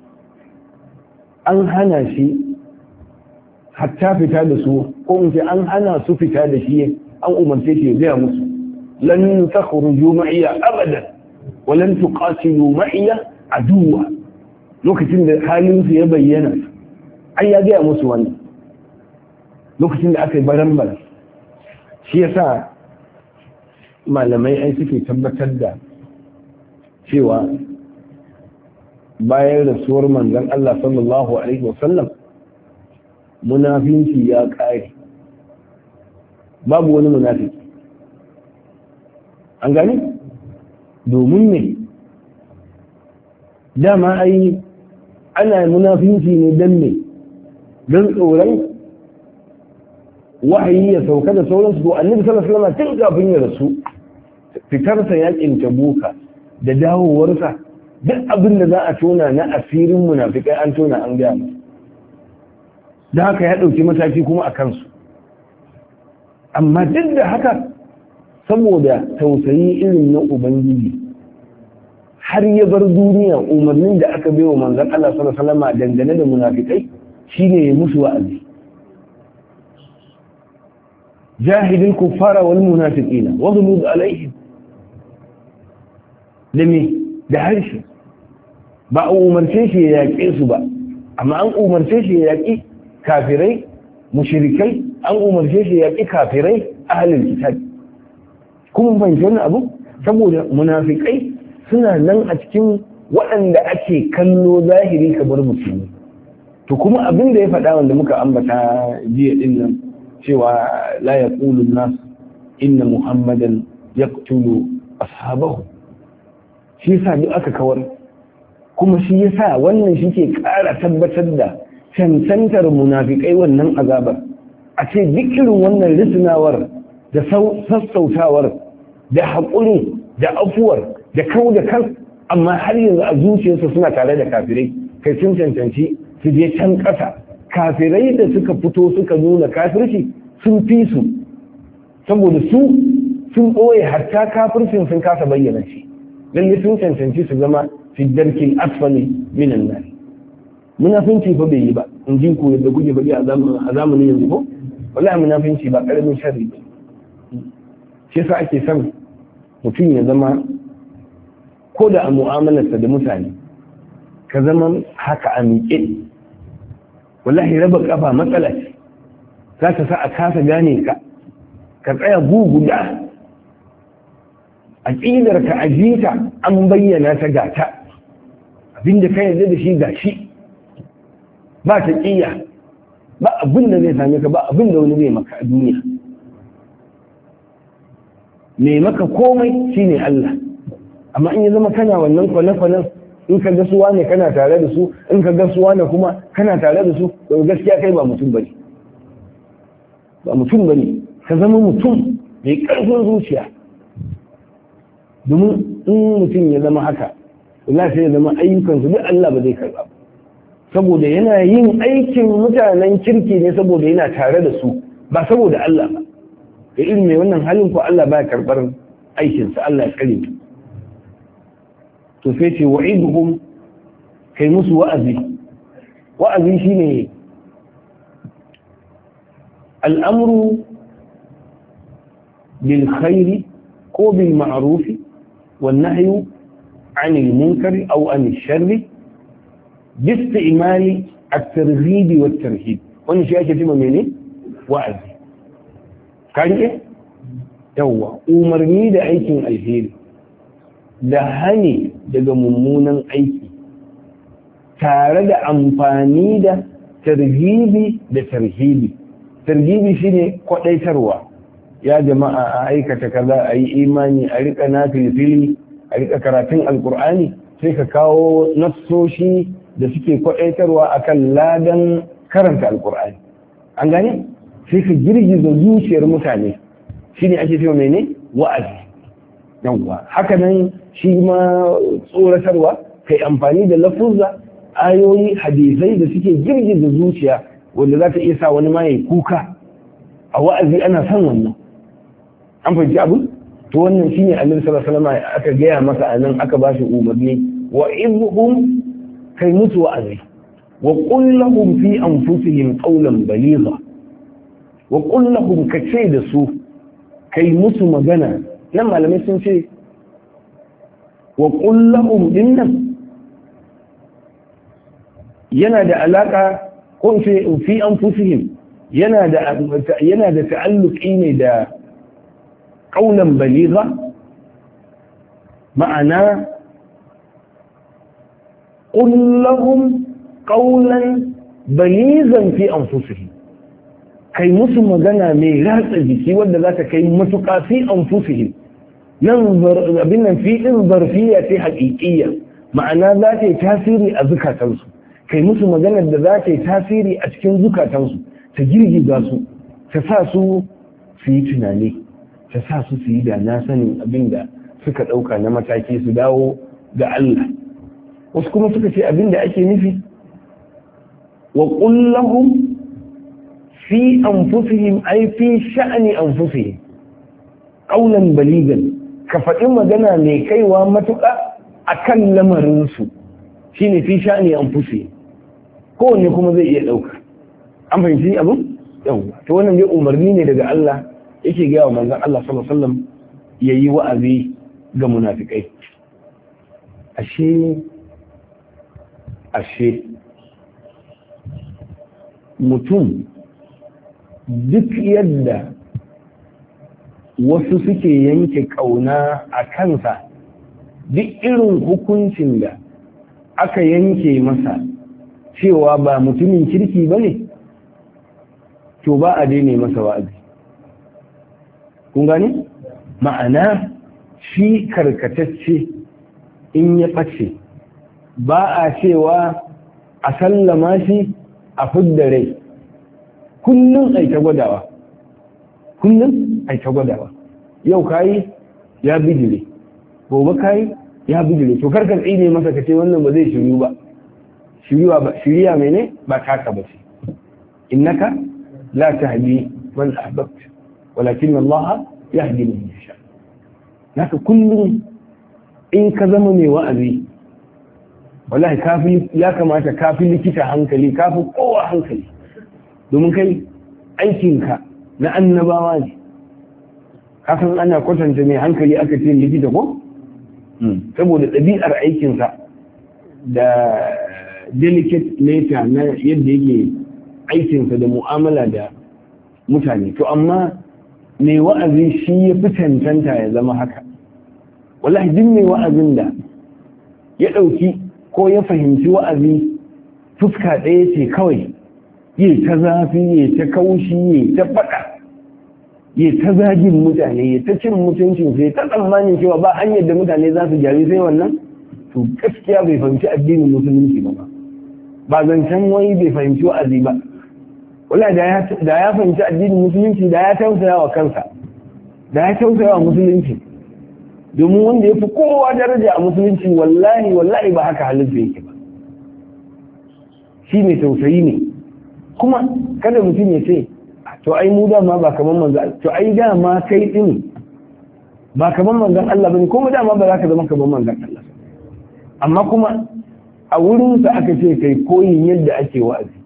an hana shi hatta fita da su, ko in ce an hana su fita da shi, an umarce shi ya gaya musu lan takhruju ma'iya abadan wa lan tuqatilu ma'iya aduwa. Lokacin da halin su ya bayyana an ya gaya musu wannan, lokacin da aka yi baran-baran. Shi yasa malamai ai suke tabbatar da cewa bayan rasuwar manzon Allah sallallahu alaihi wasallam munafinci ya ƙare, babu wani munafiki. An gani? Domin ne dama ai ana munafinci ne don ne, don tsoron wahayi ya sauka da sauransu. To annabi sallallahu alaihi wasallam tun kafin ya rasu, fitarsa yakin Tabuka da dawowarsa, duk abin da za a tona na asirin munafikai an tona an gaya masa. Da haka ya ɗauki mataki kuma a kansu. Amma duk da haka, saboda tausayi irin na Ubangiji, har ya bar duniya umarnin da aka bai wa manzon Allah sallallahu alaihi wasallam dangane da munafikai shine ya musu wa'azi. Jahidil kuffara wal munafiqina waghlub alaihim. Da harshe ba a umarce shi ya yaƙe su ba, amma an umarce shi ya yaƙi kafirai mushrikai, an umarce shi ya yaƙi kafirai ahlul kitab. Kuma ban ji wani abu, saboda munafikai suna nan a cikin waɗanda ake kallo zahiri kamar musulmi. To kuma abin da ya faɗa wanda muka ambata jiya din nan, cewa la yaqulu an-nas inna muhammadan yaqtulu ashabahu, shi yasa duk aka kawar. Kuma shi yasa wannan shi ke ƙara tabbatar da cancantar munafikai wannan azabar. A ce duk irin wannan risinawar da sassautawar da haƙuri da afuwar da kau da kan, amma har yanzu a zuciyarsu suna tare da kafirai. Kai sun cancanci su je can ƙasa. Kafirai da suka fito suka nuna kafirci sun fi su, saboda su sun ɓoye hatta kafircin sun kasa bayyana shi. Lalle sun cancanci su zama fiddarkin asfali minan nan. Munafinci fa bai yi ba, in ji ku yadda kuke faɗi a zamanin yanzu ko? Wallahi munafinci ba ƙaramin sharri ba. Shi yasa ake son mutum ya zama, ko da a mu'amalarsa da mutane, ka zama haka a miƙe. Wallahi raba ƙafa matsala ce, za ta sa a kasa gane ka, ka tsaya guguda. Aƙidar ka ajita an bayyana ta gata, abinda ka yarda da shi gashi, ba ta ƙiya, ba abin da zai same ka, ba abin da wani zai maka a duniya. Mai maka komai shine Allah. Amma in ya zama kana wannan kwane-kwanen in ka ga suwa ne kana tare da su, in ka ga suwa ne kuma kana tare da su, to gaskiya kai ba mutum bane. Ba mutum bane, ka zama mutum mai ƙarfin zuciya. Domin in mutum ya zama haka, Allah sai ya zama ayyukansu duk Allah ba zai karɓa. Saboda yana yin aikin mutanen kirki ne saboda yana tare da su, ba saboda Allah ba. Da irin mai wannan halin ko Allah ba ya karɓar aikinsa, Allah ya kare mu. To sai ce wa'iduhum, kai musu wa'azi. Wa'azi shine al'amru bil khairi ko bil ma'rufi wan nahyu 'anil munkari aw 'anil sharri bi istimali at-targhib wat tarhib. Wannan shi ake cewa mene? Wa'azi. Kage yawa umarni da aikin alheri da hani daga mummunan aiki tare da amfani da tarhibi da tarhibi. Tarhibi shine kwadaitarwa, ya jama'a a aikata kaza, a yi imani, a rika nafilfili, a rika karatun alkur'ani, sai ka kawo nassoshi da suke kwadaitarwa akan ladan karanta alkur'ani. An gane? Sai ka girgiza zuciyar mutane, shine ake cewa mene? Wa'azi. Yawwa haka nan shi ma tsoratarwa, kai amfani da lafuzza, ayoyi, hadisai da suke girgiza zuciya wanda za ta iya sa wani ma ya kuka. A wa'azi ana son wannan. An fahimci abu? To wannan shine Annabi sallallahu alaihi wasallam aka gaya masa anan, aka ba shi umarni wa idhum, kai musu wa'azi, wa qul lahum fi anfusihim qawlan baligha, wa qul lahum, kace da su, kai musu magana. Nan malamai sun ce wa qul lahum dinnan yana da alaka ko fi anfusihim yana da ta'alluqi ne da qawlan baligha, ma'ana qul lahum qawlan balighan fi anfusihim, kai musu magana mai ratsa jiki wanda za ta kai matuƙa fi anfusihim. Nan abin nan fi din zarfiya ce haƙiƙiyya, ma'ana za ta yi tasiri a zukatansu. Kai musu maganar da za ta yi tasiri a cikin zukatansu, ta girgiza su, ta sa su su yi tunani, ta sa su su yi da na sanin abin da suka ɗauka na mataki, su dawo ga Allah. Wasu kuma suka ce abin da ake nufi wa qul lahum fi anfusihim ay fi sha'ni anfusihim qawlan baligan, ka faɗi magana mai kaiwa matuƙa akan lamarin su, shine fi sha'ni anfusihim. Kowanne kuma zai iya ɗauka. An fahimci abin? Yawwa. To wannan dai umarni ne daga Allah, yake gaya wa manzon Allah sallallahu alaihi wasallam yayi wa'azi ga munafikai. Ashe mutum duk yadda wasu suke yanke ƙauna a kansa, duk irin hukuncin da aka yanke masa cewa ba mutumin kirki ba ne, to ba a daina masa wa'azi. Kun gane? Ma'ana shi karkatacce in ya ɓace, ba a cewa a sallama shi a fidda rai. Kullum ai ta gwadawa, yau kayi ya bijire, gobe kayi ya bijire, to karkar tsine masa ka ce wannan ba zai shiryu ba. Shiriya mai ne ba taka ba ce. Innaka la tahdi man ahbabta walakin Allah yahdi man yasha. Naka kullum in ka zama mai wa'azi, wallahi ya kamata kafi likita hankali, kafi kowa hankali. Domin kai aikinka na annabawa ne. Kafin ana kwatanta mai hankali aka ce likita ko? Saboda ɗabi'ar aikinsa da delicate nature na yadda yake aikinsa da mu'amala da mutane. To amma mai wa'azi shi ya fi cancanta ya zama haka. Wallahi duk mai wa'azin da ya ɗauki ko ya fahimci wa'azi fuska ɗaya ce kawai, yi ta zafi, yi ta kaushi, yi ta faɗa, yi ta zagin mutane, yi ta cin mutuncin, sai ta tsammanin cewa ba hanyar da mutane za su gyari sai wannan, to gaskiya bai fahimci addinin musulunci ba zancen wai bai fahimci wa'azi ba. Wala da ya fahimci addinin musulunci da ya tausaya wa kansa, da ya tausaya wa musulunci, domin wanda ya fi kowa daraja a musulunci wallahi ba haka halittu yake ba, shi mai tausayi ne. Kuma kada mutum ya ce to ai mu dama ba kamar manzon, to ai dama kai din ba kamar manzon Allah bane, kuma dama ba za ka zama kamar manzon Allah, amma kuma a wurin sa aka ce kai koyin yadda ake wa'azi.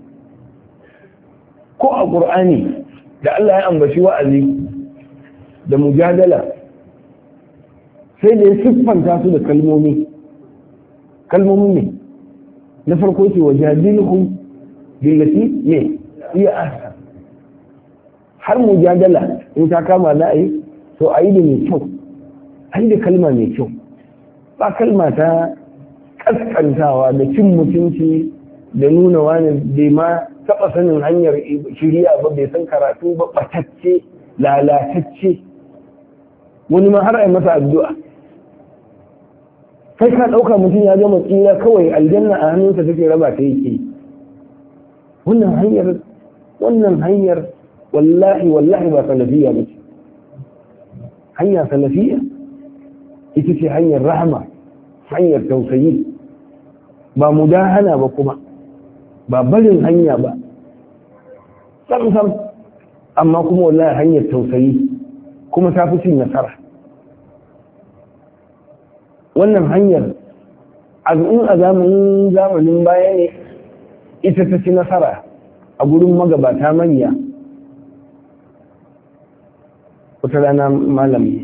Ko a Qur'ani da Allah ya ambaci wa'azi da mujadala sai da ya siffanta su da kalmomi ne. Na farko ce wajadilhum billati ne iya ahsan. Har mujadala in ta kama za a yi to a yi da mai kyau, a yi da kalma mai kyau, ba kalma ta kaskantawa da cin mutunci da nuna wani bai ma taɓa sanin hanyar shiriya ba, bai san karatu ba, ɓatacce lalatacce, wani ma har a yi masa addu'a. Kai ka ɗauka mutum ya gama tsira kawai aljanna a hannunsa take raba ta yake. Wannan hanyar wallahi ba salafiya ba ce. Hanya salafiya ita ce hanyar rahama, hanyar tausayi, ba mudahana ba, kuma ba barin hanya ba sam, amma kuma wallahi hanyar tausayi, kuma ta fi cin nasara. Wannan hanyar a zamanin baya ne ita ta ci nasara a gurin magabata manya. Wata rana malami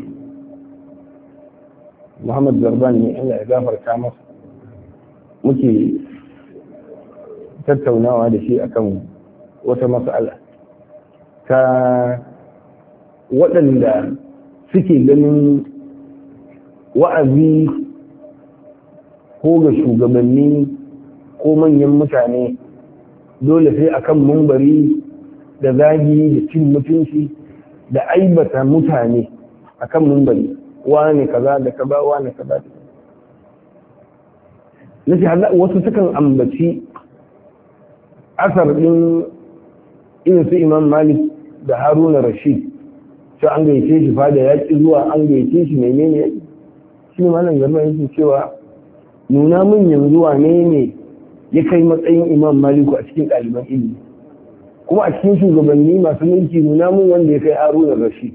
Muhammad Zarban ne, Allah ya gafarta masa, muke tattaunawa da shi akan wata mas'ala ta waɗanda suke ganin wa'azi ko ga shugabanni ko manyan mutane dole sai akan mumbari da zagi da cin mutunci da aibata mutane akan mumbari, wane kaza da kaza, wane kaza da nace wasu sukan ambaci asar din irin su Imam Malik da Haruna Rashid, sai an gaice shi fada yaƙi zuwa, an gaice shi menene yaƙi. Shi malam Garba yake cewa nuna min yanzu wane ne ya kai matsayin Imam Maliku a cikin ɗaliban ilimi, kuma a cikin shugabanni masu mulki nuna min wanda ya kai Haruna Rashid.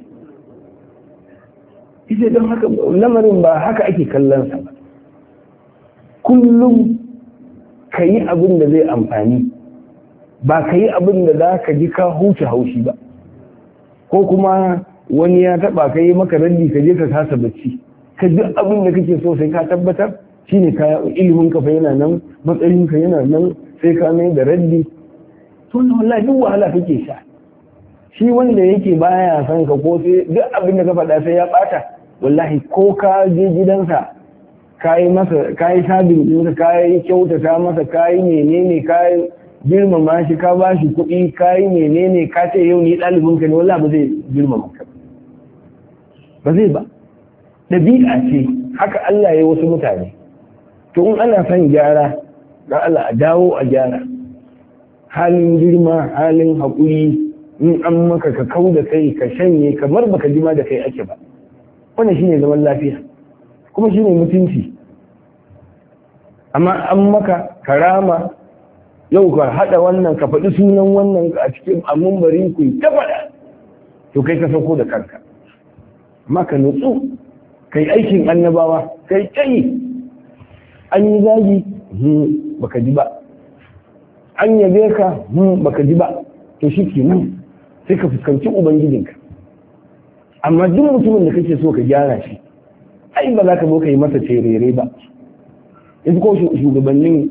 Ita don haka lamarin ba haka ake kallon sa ba. Kullum ka yi abin da zai amfani, ba ka yi abin da za ka ji ka huce haushi ba, ko kuma wani ya taɓa ka yi maka raddi ka je ka kasa bacci. Ka duk abin da kake so sai ka tabbatar shine ka ilimin ka fa yana nan, matsayin ka yana nan, sai ka mai da raddi. To wallahi duk wahala kake sha. Shi wanda yake baya san ka, ko sai duk abin da ka faɗa sai ya ɓata, wallahi ko ka je gidansa kayi masa, kayi sabin ɗinsa, kayi kyautata masa, kayi menene, kayi girmama shi, ka ba shi kuɗi, kayi menene, ka ce yau ni ɗalibinka ne, wallahi ba zai girmama ka ba, zai ba. Ɗabi'a ce haka Allah ya yi wasu mutane. To in ana son gyara ga Allah a dawo a gyara, halin girma, halin haƙuri, in an maka ka kau da kai, ka shanye kamar baka jima da kai ake ba. Wannan shine zaman lafiya, kuma shine mutunci. Amma an maka karama, yau ka haɗa wannan, ka faɗi sunan wannan a cikin amumbari ku ta faɗa, to kai ka sauko da kanka. Amma ka nutsu, kai aikin annabawa, kai tsayi. An yi zagi baka ji ba, an yabe ka baka ji ba, to shi ke nan sai ka fuskanci ubangijinka. Amma duk mutumin da kake so ka gyara shi, ai ba za ka zo ka yi masa terere ba. Yanzu ko shugabannin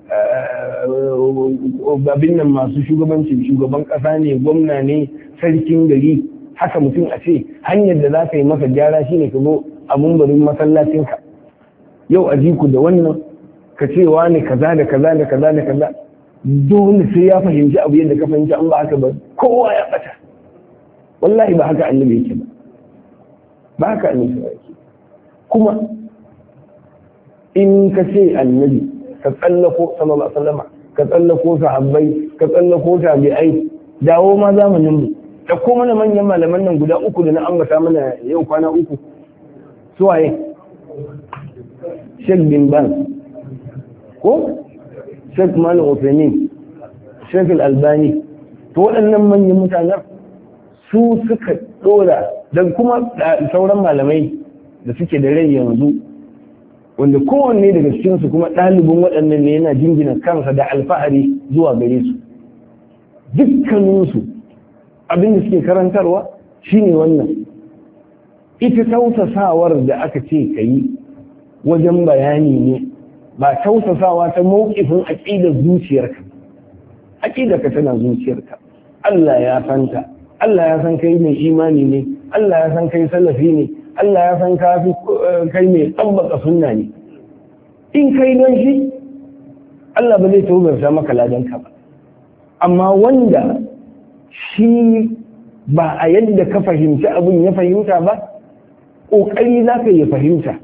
babin nan masu shugabanci, shugaban ƙasa ne, gwamna ne, sarkin gari, haka mutum a ce hanyar da za ka yi masa gyara shine ka zo a mumbarin masallacinka. Yau a jiku da wannan ka ce wani kaza da kaza da kaza da kaza, dole sai ya fahimci abu yadda ka fahimci, an ba haka ba kowa ya bata. Wallahi ba haka annabi yake ba haka annabi yake. Kuma in ka ce annabi ka tsallako sallallahu alaihi wasallam ka tsallako sahabbai ka tsallako tabi'ai dawo ma zamanin mu da ko mana manyan malaman nan guda uku da na ambata mana yau kwana uku suwaye Sheikh bin Baz ko Sheikh Malam Uthaymeen Sheikh Al-Albani to waɗannan manyan mutanen su suka dora da kuma sauran malamai da suke da rai yanzu wanda kowanne daga cikinsu kuma ɗalibin waɗannan ne yana jingina kansa da alfahari zuwa gare su dukkaninsu abin da suke karantarwa shine wannan ita tausasawar da aka ce ka yi wajen bayani ne ba tausasawa ta mawkifin aƙidar zuciyarka aƙidarka tana zuciyarka Allah ya santa Allah ya san kai mai imani ne Allah ya san kai salafi ne Allah ya san kai mai tsabbaka sunna ne in kai don shi Allah ba zai taubarta maka ladanka ba amma wanda shi ba a yadda ka fahimci abin ya fahimta ba ƙoƙari za ka yi fahimta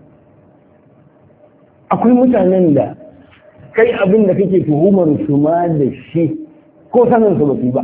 akwai mutanen da kai abin da kake tuhumar su ma da shi ko sanin su ba su ba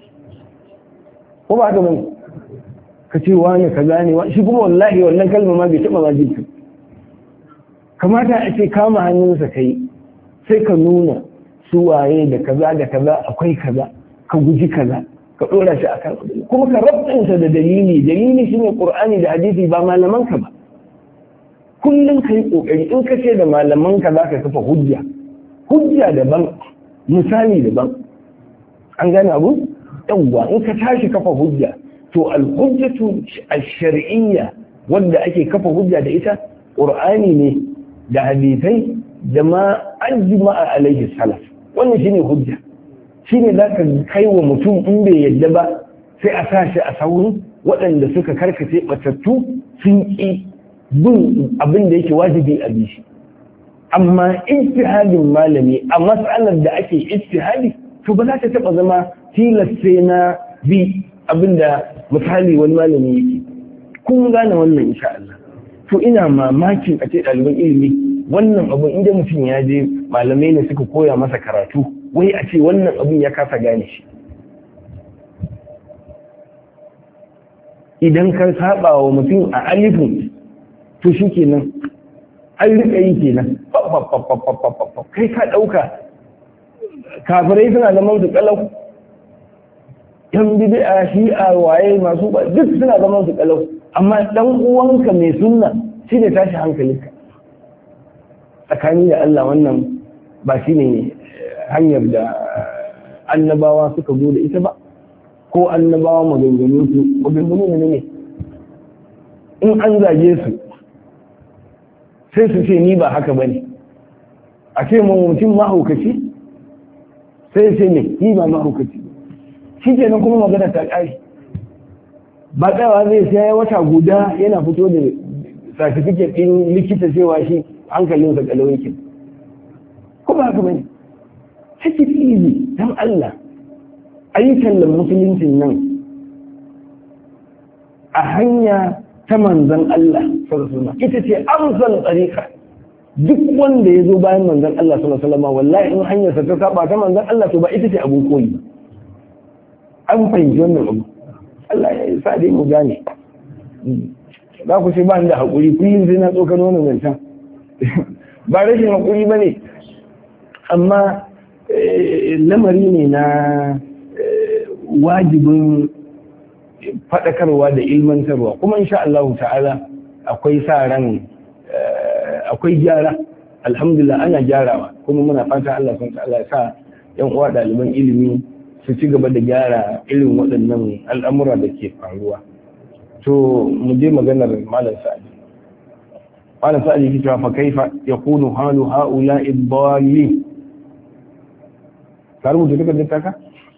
ko ba ka bane ka ce wani ka gane shi kuma wallahi wannan kalma ma bai taɓa majinta kamata a ce kama hannunsa kai sai ka nuna su waye da kaza akwai kaza ka guji kaza ka ɗora shi a kan kuma ka rabtinsa da dalili shine Qur'ani da hadisi ba malamanka ba kullum ka yi ƙoƙari in ka ce da malamanka za ka kafa hujja daban misali daban an gane abu yawwa in ka tashi kafa hujja to al-hujjatu ash-shar'iyya wanda ake kafa hujja da ita Qur'ani ne da hadisai da ma ajma'a alaihi salaf wannan shine hujja shine zaka kai wa mutum in bai yadda ba sai a sashi a saurin waɗanda suka karkace batattu sun ƙi bin abin da yake wajibi a bishi amma ijtihadin malami a mas'alar da ake ijtihadi to ba za ta taɓa zama tilastai na bi abin da misali wani malami yake kun gane wannan insha Allah to ina mamakin a ce ɗaliban ilimi wannan abin inda mutum ya je malamai ne suka koya masa karatu wai a ce wannan abin ya kasa gane shi idan ka saba wa mutum a alifin to shi kenan an rika yi kenan kai ka ɗauka kafirai suna zaman su kalau yan bid'a shi'a waye masu ba duk suna zaman su kalau amma dan uwanka mai sunna shi ne tashi hankalinka tsakani da Allah wannan ba shi ne hanyar da annabawa suka zo da ita ba ko annabawa maganganu ne in an zage su sai su ce ni ba haka ba ne a ce mutum mahaukaci sai ce ne ni ba mahaukaci shi ke nan kuma magana ta ƙari ba tsayawa zai sai wata guda yana fito da certificate ɗin likita cewa shi hankalinsa kalau yake kuma haka bane take easy dan Allah ayyukan da musuluncin nan a hanya ta manzon Allah sallallahu alaihi ita ce amsal tariqa duk wanda ya zo bayan manzon Allah sallallahu alaihi wasallam wallahi in hanyarsa ta saba ta manzon Allah to ba ita ce abun koyi an fahimci wannan abu Allah ya sa dai mu gane za ku ce ba ni da haƙuri kullum sai na tsokano wannan zancen ba rashin haƙuri ba ne amma lamari ne na wajibin faɗakarwa da ilmantarwa kuma insha Allah ta'ala akwai sa ran akwai gyara alhamdulillah ana gyarawa kuma muna fata Allah sun ta'ala ya sa yan uwa ɗaliban ilimi su ci gaba da gyara irin waɗannan al'amura da ke faruwa to mu je maganar malam sa'adi malam sa'adi ke cewa fa kaifa yakunu halu haula'i dhalin ka rubuta duka littaka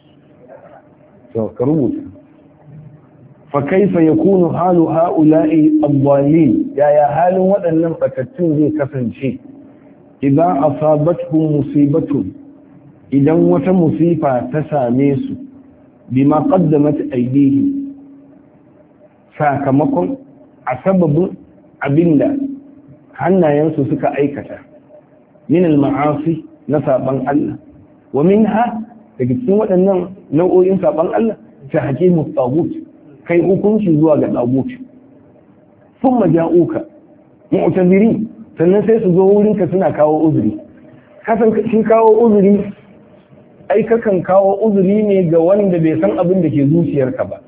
to ka rubuta fa kaifa yakunu halu haula'i dhalin yaya halin waɗannan batattun zai kasance idan asabatuhum musibatun idan wata musifa ta same su bima qaddamat aydihim sakamakon a sababin abinda hannayensu suka aikata min al-ma'asi na saban Allah wa minha daga cikin waɗannan nau'o'in saban Allah ta hakimu tagut kai hukunci zuwa ga tagut thumma ja'uka mu'tazirin sannan sai su zo wurinka suna kawo uzuri kasan shi kawo uzuri ai kakan kawo uzuri ne ga wanda bai san abin da ke zuciyarka ba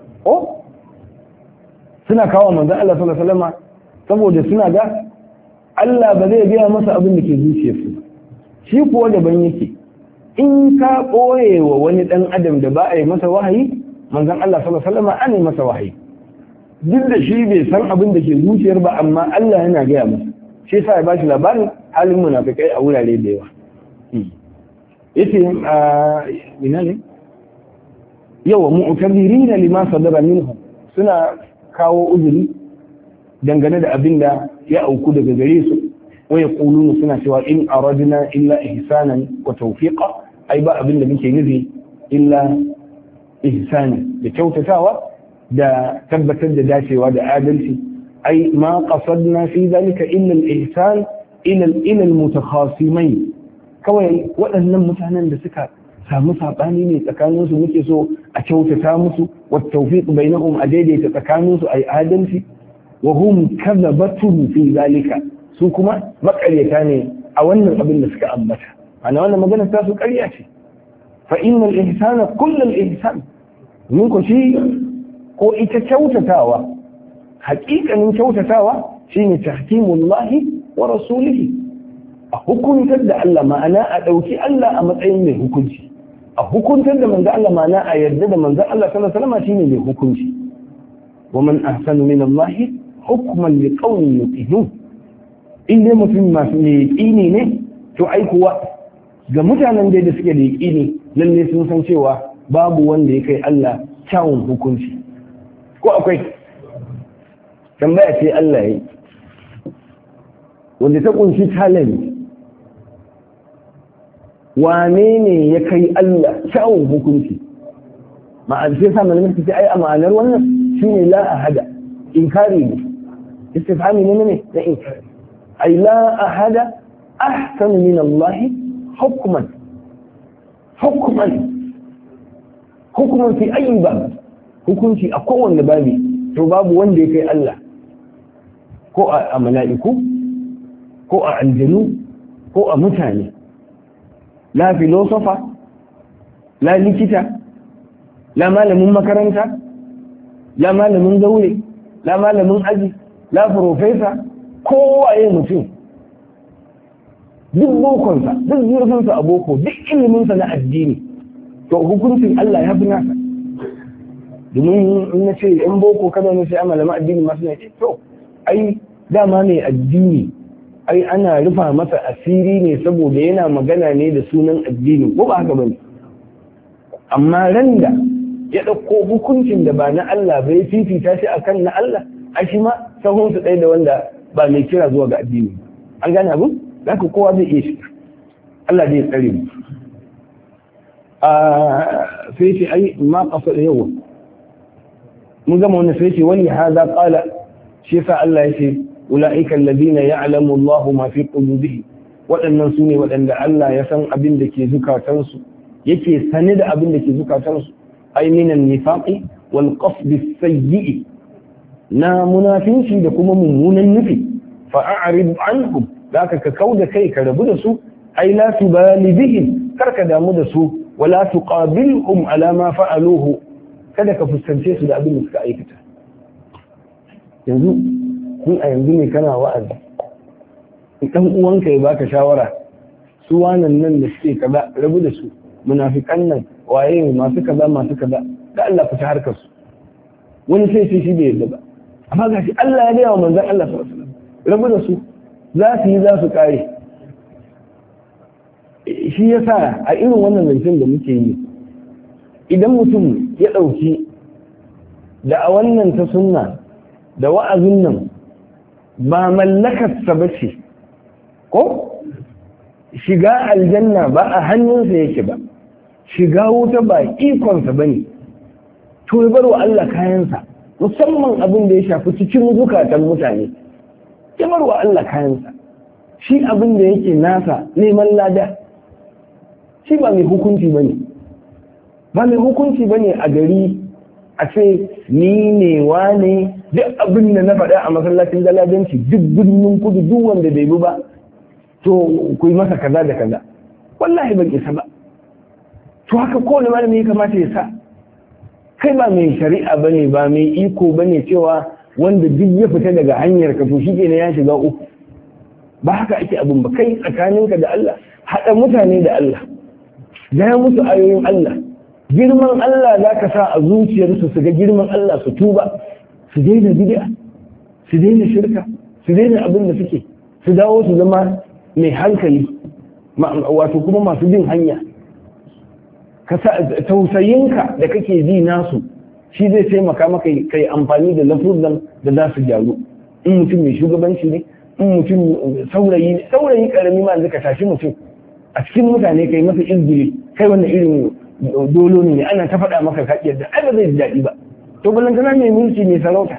suna kawo manzon Allah sallallahu alaihi wasallam saboda suna ga Allah ba zai gaya masa abin da ke zuciyarsu shi kuwa daban yake in ka ɓoye wa wani ɗan adam da ba a yi masa wahayi manzon Allah sallallahu alaihi wasallam an yi masa wahayi duk da shi bai san abin da ke zuciyar ba amma Allah yana gaya masa shi yasa ya bashi labarin halin munafikai a wurare da yawa yace ina ne yawa mu'tadirina lima sadara minhum suna kawo uzuri dangane da abin da ya auku daga gare su waya kulunu suna cewa in aradna illa ihsanan wa tawfiqa ai ba abin da muke nufi illa ihsani da kyautatawa da tabbatar da dacewa da adalci ai ma qasadna fi zalika illa al-ihsan ila al-mutakhasimain kawai waɗannan mutanen da suka samu sabani ne tsakanin su muke so a kyautata musu wa tawfiq bainahum a daidaita tsakanin su ai adalci wa hum kadhabatun fi zalika su kuma makaryata ne a wannan abin da suka ambata ana wannan magana ta su ƙarya ce fa innal ihsana kullal ihsan mun ko shi ko ita kyautatawa haƙiƙanin kyautatawa shine tahkimullahi wa rasulihi a hukuntar da Allah ma'ana a ɗauki Allah a matsayin mai hukunci a hukuntar da manzo Allah ma'ana a yarda da manzo Allah sallallahu alaihi wasallam shine mai hukunci wa man ahsanu min Allah hukman liqawmin yuqinun in dai mutum masu yaƙini ne to ai kuwa ga mutanen da suke da yaƙini lalle sun san cewa babu wanda ya kai Allah kyawun hukunci ko akwai tambaya ce Allah ya wanda ta kunshi talent wane ne ya kai Allah kyawun hukunci ma'ana sai sa malamin ce ai a ma'anar wannan shine la ahada inkari ne istifhami ne na inkari ai la ahada ahsanu min Allah hukman fi ayi bab hukunci a kowanne babi to babu wanda ya kai Allah ko a mala'iku ko a aljanu ko a mutane la filosofa la likita la malamin makaranta la malamin zaure la malamin aji la profesa kowaye mutum duk bokonsa duk zurfinsa a boko duk iliminsa na addini to hukuncin Allah ya fi nasa domin in na ce in boko kada ne sai malama addini masu ne to ai dama mai addini ai ana rufa masa asiri ne saboda yana magana ne da sunan addini ko ba haka bane amma randa ya dauko hukuncin da ba na Allah ba ya fifita shi akan na Allah a shi ma sahun su ɗaya da wanda ba mai kira zuwa ga addini an gane abin zaka kowa zai iya shi Allah zai tsare mu sai ce ai ma qasad yawa mun gama wannan sai ce wani hada qala shi yasa Allah ya ce ulaika alladhina ya'lamu Allahu ma fi qulubihim waɗannan su ne waɗanda Allah ya san abin da ke zukatansu yake sane da abin da ke zukatansu ai minan nifaqi wal qasd as-sayyi na munafinci da kuma mummunan nufi fa a'rid anhum zaka ka kauda kai ka rabu da su ai la tubali bihim karka damu da su wala tuqabilhum ala ma fa'aluhu kada ka fuskance su da abin da suka aikata yanzu kun a yanzu ne kana wa'azi dan uwanka ya baka shawara su wannan nan da suke kaza rabu da su munafikan nan waye ne masu kaza da Allah fita harkar su wani sai shi bai yarda ba amma gashi Allah ya gaya wa manzon Allah sallallahu alaihi wasallam rabu da su za su kare shi yasa a irin wannan zancen da muke yi idan mutum ya ɗauki da a wannan ta sunna da wa'azin nan ba mallakarsa ba ce ko shiga aljanna ba a hannunsa yake ba shiga wuta ba ikonsa ba ne to ya bar wa Allah kayansa musamman abin da ya shafi cikin zukatan mutane ya marwa Allah kayansa. Shi abin da yake nasa neman lada, shi ba mai hukunci bane, ba mai hukunci bane a gari a ce ni ne wane duk abin da na faɗa a masallacin galadanci duk birnin kudu duk wanda bai bi ba to ku yi masa kaza da kaza. Wallahi ban isa ba. To haka kowane malami ya kamata ya sa. Kai ba mai shari'a bane, ba mai iko bane cewa wanda duk ya fita daga hanyar ka to shi ne ya shiga uku. Ba haka ake abin ba. Kai tsakaninka da Allah, haɗa mutane da Allah, gaya musu ayoyin Allah, girman Allah za ka sa a zuciyarsu su ga girman Allah, su tuba, su daina bid'a, su daina shirka, su daina abin da suke, su dawo su zama mai hankali, wato kuma masu bin hanya. Ka sa tausayinka da kake ji nasu shi zai taimaka maka kai amfani da lafuzan da za su gyaru. In mutum mai shugabanci ne, in mutum saurayi karami ma zaka tashi mutum a cikin mutane kai masa izgili, kai wannan irin dolo ne ana ta faɗa maka ka yadda ai ba zai ji daɗi ba. To balantana mai mulki mai sarauta.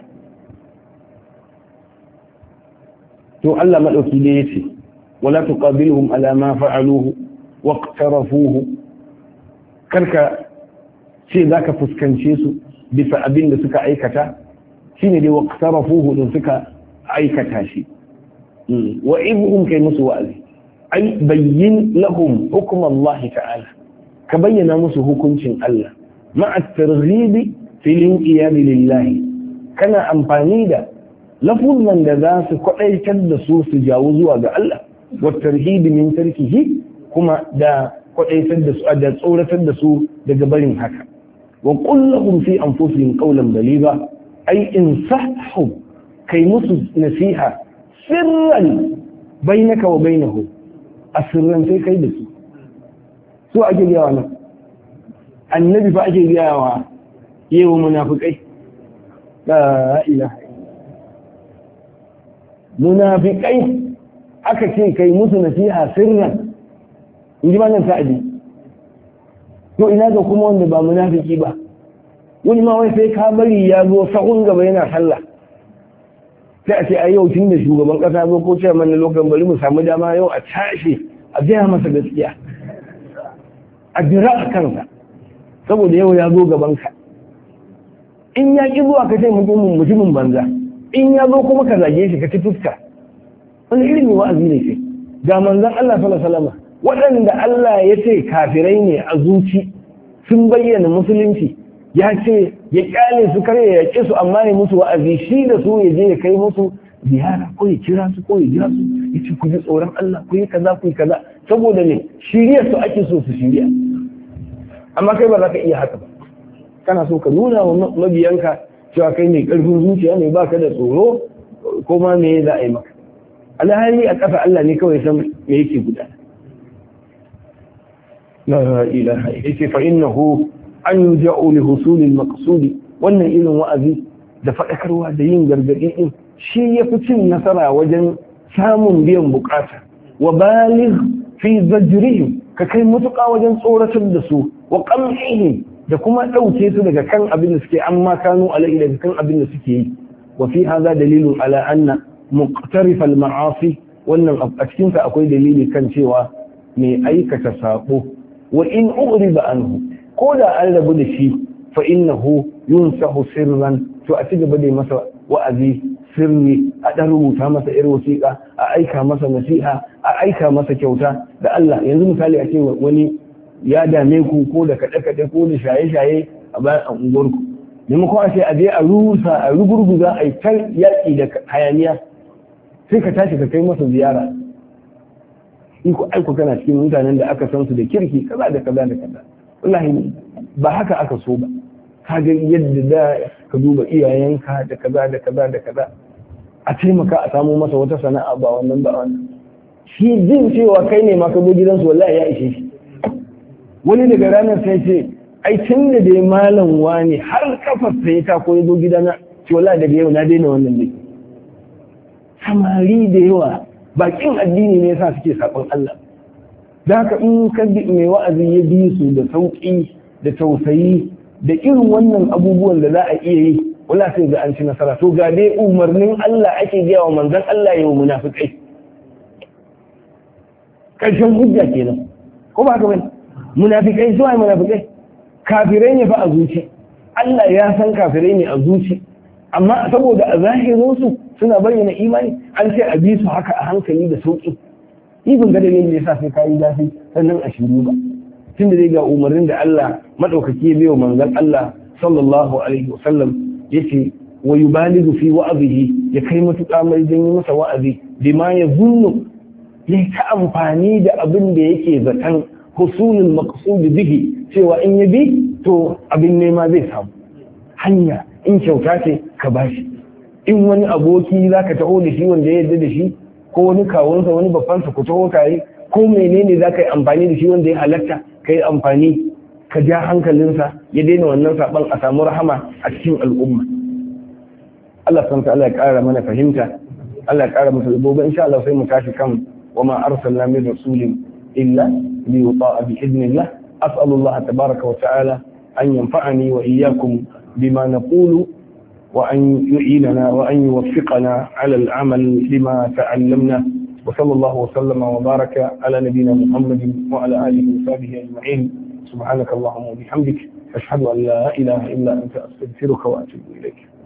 To Allah madauki da yace wala tuqabilhum ala ma fa'aluhu waqtarafuhu, karka ce zaka fuskance su bisa abin da suka aikata, shine dai waqtarafuhu din suka aikata shi. Wa ibhum kai musu wa'azi, ai bayyin lahum hukm Allah ta'ala, ka bayyana musu hukuncin Allah ma'a targhibi fil inqiyad lillahi, kana amfani da lafuzan da za su kwadaitar da su su jawo zuwa ga Allah, wa tarhibi min tarkihi, kuma da kwadaitar da su da tsoratar da su daga barin haka. Wa qul lahum fi anfusihim qawlan baliga, ai in sahhu kai musu nasiha sirran bainaka wa bainahu, asirran sai kai da su. So ake gayawa nan, annabi fa ake gayawa yewa munafikai. La ilaha munafikai aka ce kai musu nasiha sirran, in ji malam sa'adi. To ina ga kuma wanda ba munafiki ba, wani ma wai sai ka bari ya zo sahun gaba yana sallah, sai a ce a yau tun da shugaban kasa zo ko ce mana lokacin bari mu samu dama yau a tashi a gaya masa gaskiya, a jira a kansa saboda yau ya zo gabanka. In ya ƙi zuwa ka ce mutumin banza, in ya zo kuma ka zage shi ka ci fuska. Wani irin wa'azi ne ce ga manzon Allah sallallahu alaihi wasallam, waɗanda Allah ya ce kafirai ne a zuci sun bayyana musulunci, ya ce ya kyale su kare ya yaƙe su, amma ya musu wa'azi shi da su ya je ya kai musu ziyara ko ya kira su ko ya jira su ya ce ku ji tsoron Allah, ku yi kaza ku yi kaza, saboda ne shirya su ake so su shirya. Amma kai ba za ka iya haka ba, kana so ka nuna wa mabiyanka cewa kai mai ƙarfin zuciya ne, baka da tsoro ko ma me za a yi maka. Alhali a ƙasa Allah ne kawai san me yake gudana. La ilaha illa fa innahu an yuja'u li husul al-maqsud. Wannan irin wa'azi da faɗakarwa da yin gargaɗi din shi yafi cin nasara wajen samun biyan bukata. Wa baligh fi zajrihim, ka kai mutuƙa wajen tsoratar da su, wa qam'ihim, da kuma ɗauke su daga kan abin da suke, amma kanu alai daga kan abin da suke yi. Wa fi hadha dalilun ala anna muqtarif al-ma'asi, wannan a cikin sa akwai dalili kan cewa mai aikata sabo wa in ugriba anhu, ko da an rabu da shi, fa innahu yunsahu sirran, to a ci gaba da masa wa'azi sirri, a dan rubuta masa irin wasiƙa, a aika masa nasiha, a aika masa kyauta da Allah. Yanzu misali a ce wani ya dame ku ko da kaɗe-kaɗe ko da shaye-shaye a bayan unguwarku, maimakon a ce a je a rusa a rugurguza a yi tar yaƙi da hayaniya, sai ka tashi ka kai masa ziyara. In ku aiko kana cikin mutanen da aka san su da kirki kaza da kaza da kaza, wallahi ba haka aka so ba. Ka ga yadda da ka duba iyayenka da kaza da kaza da kaza, a taimaka a samu masa wata sana'a ba wannan ba wannan. Shi jin cewa kai ne ma ka zo gidansu wallahi ya ishe shi. Wani daga ranar sai ce ai tun da dai malam wani har kafar sai ta ko ya zo gidana, ce wallahi daga yau na daina wannan ne. Samari da yawa bakin addini ne yasa suke sakon Allah. Da haka in ka mai wa'azi ya bi su da sauki da tausayi da irin wannan abubuwan da za a iya yi, wallahi sai ga an ci nasara. To ga dai umarnin Allah ake gaya wa manzon Allah ya munafikai, karshen hujja kenan, ko ba haka bane? Munafikai zuwa munafikai kafirai ne fa a zuci, Allah ya san kafirai ne a zuci, amma saboda a zahirinsu suna bayyana imani an ce a bi su haka a hankali da sauƙi. Ni ban ga dalilin da yasa sai kayi zafi sannan a shiru ba, tunda dai ga umarnin da Allah madaukaki ya bayo manzon Allah sallallahu alaihi wasallam yace wa yubaligu fi wa'azihi, ya kai matuƙa mai janyi masa wa'azi bima ya zunnu, ya ta amfani da abin da yake zaton husulul maqsud bihi, cewa in ya bi to abin nema zai samu hanya, in kyauta ce ka bashi, in wani aboki zaka taho da shi wanda ya yarda da shi, ko wani kawunsa wani babbansa ku taho tare, ko menene zaka yi amfani da shi wanda ya halatta kai amfani, ka ja hankalinsa ya daina wannan saban, a samu rahama a cikin al'umma. Allah subhanahu wa ta'ala ya ƙara mana fahimta, Allah ya ƙara masa gobe insha Allah sai mu tashi kan wa ma arsalna min rasulin illa li yuta'a bi idnillah. as'alu Allah tabaraka wa ta'ala an yanfa'ani wa iyyakum bima naqulu wa an yu'inana wa an yuwaffiqana 'ala al-'amal lima ta'allamna. wa sallallahu wa sallama wa baraka ala nabiyyina Muhammadin wa ala alihi wa sahbihi ajma'in. subhanaka Allahumma wa bihamdik ashhadu an la ilaha illa anta astaghfiruka wa atubu ilayk.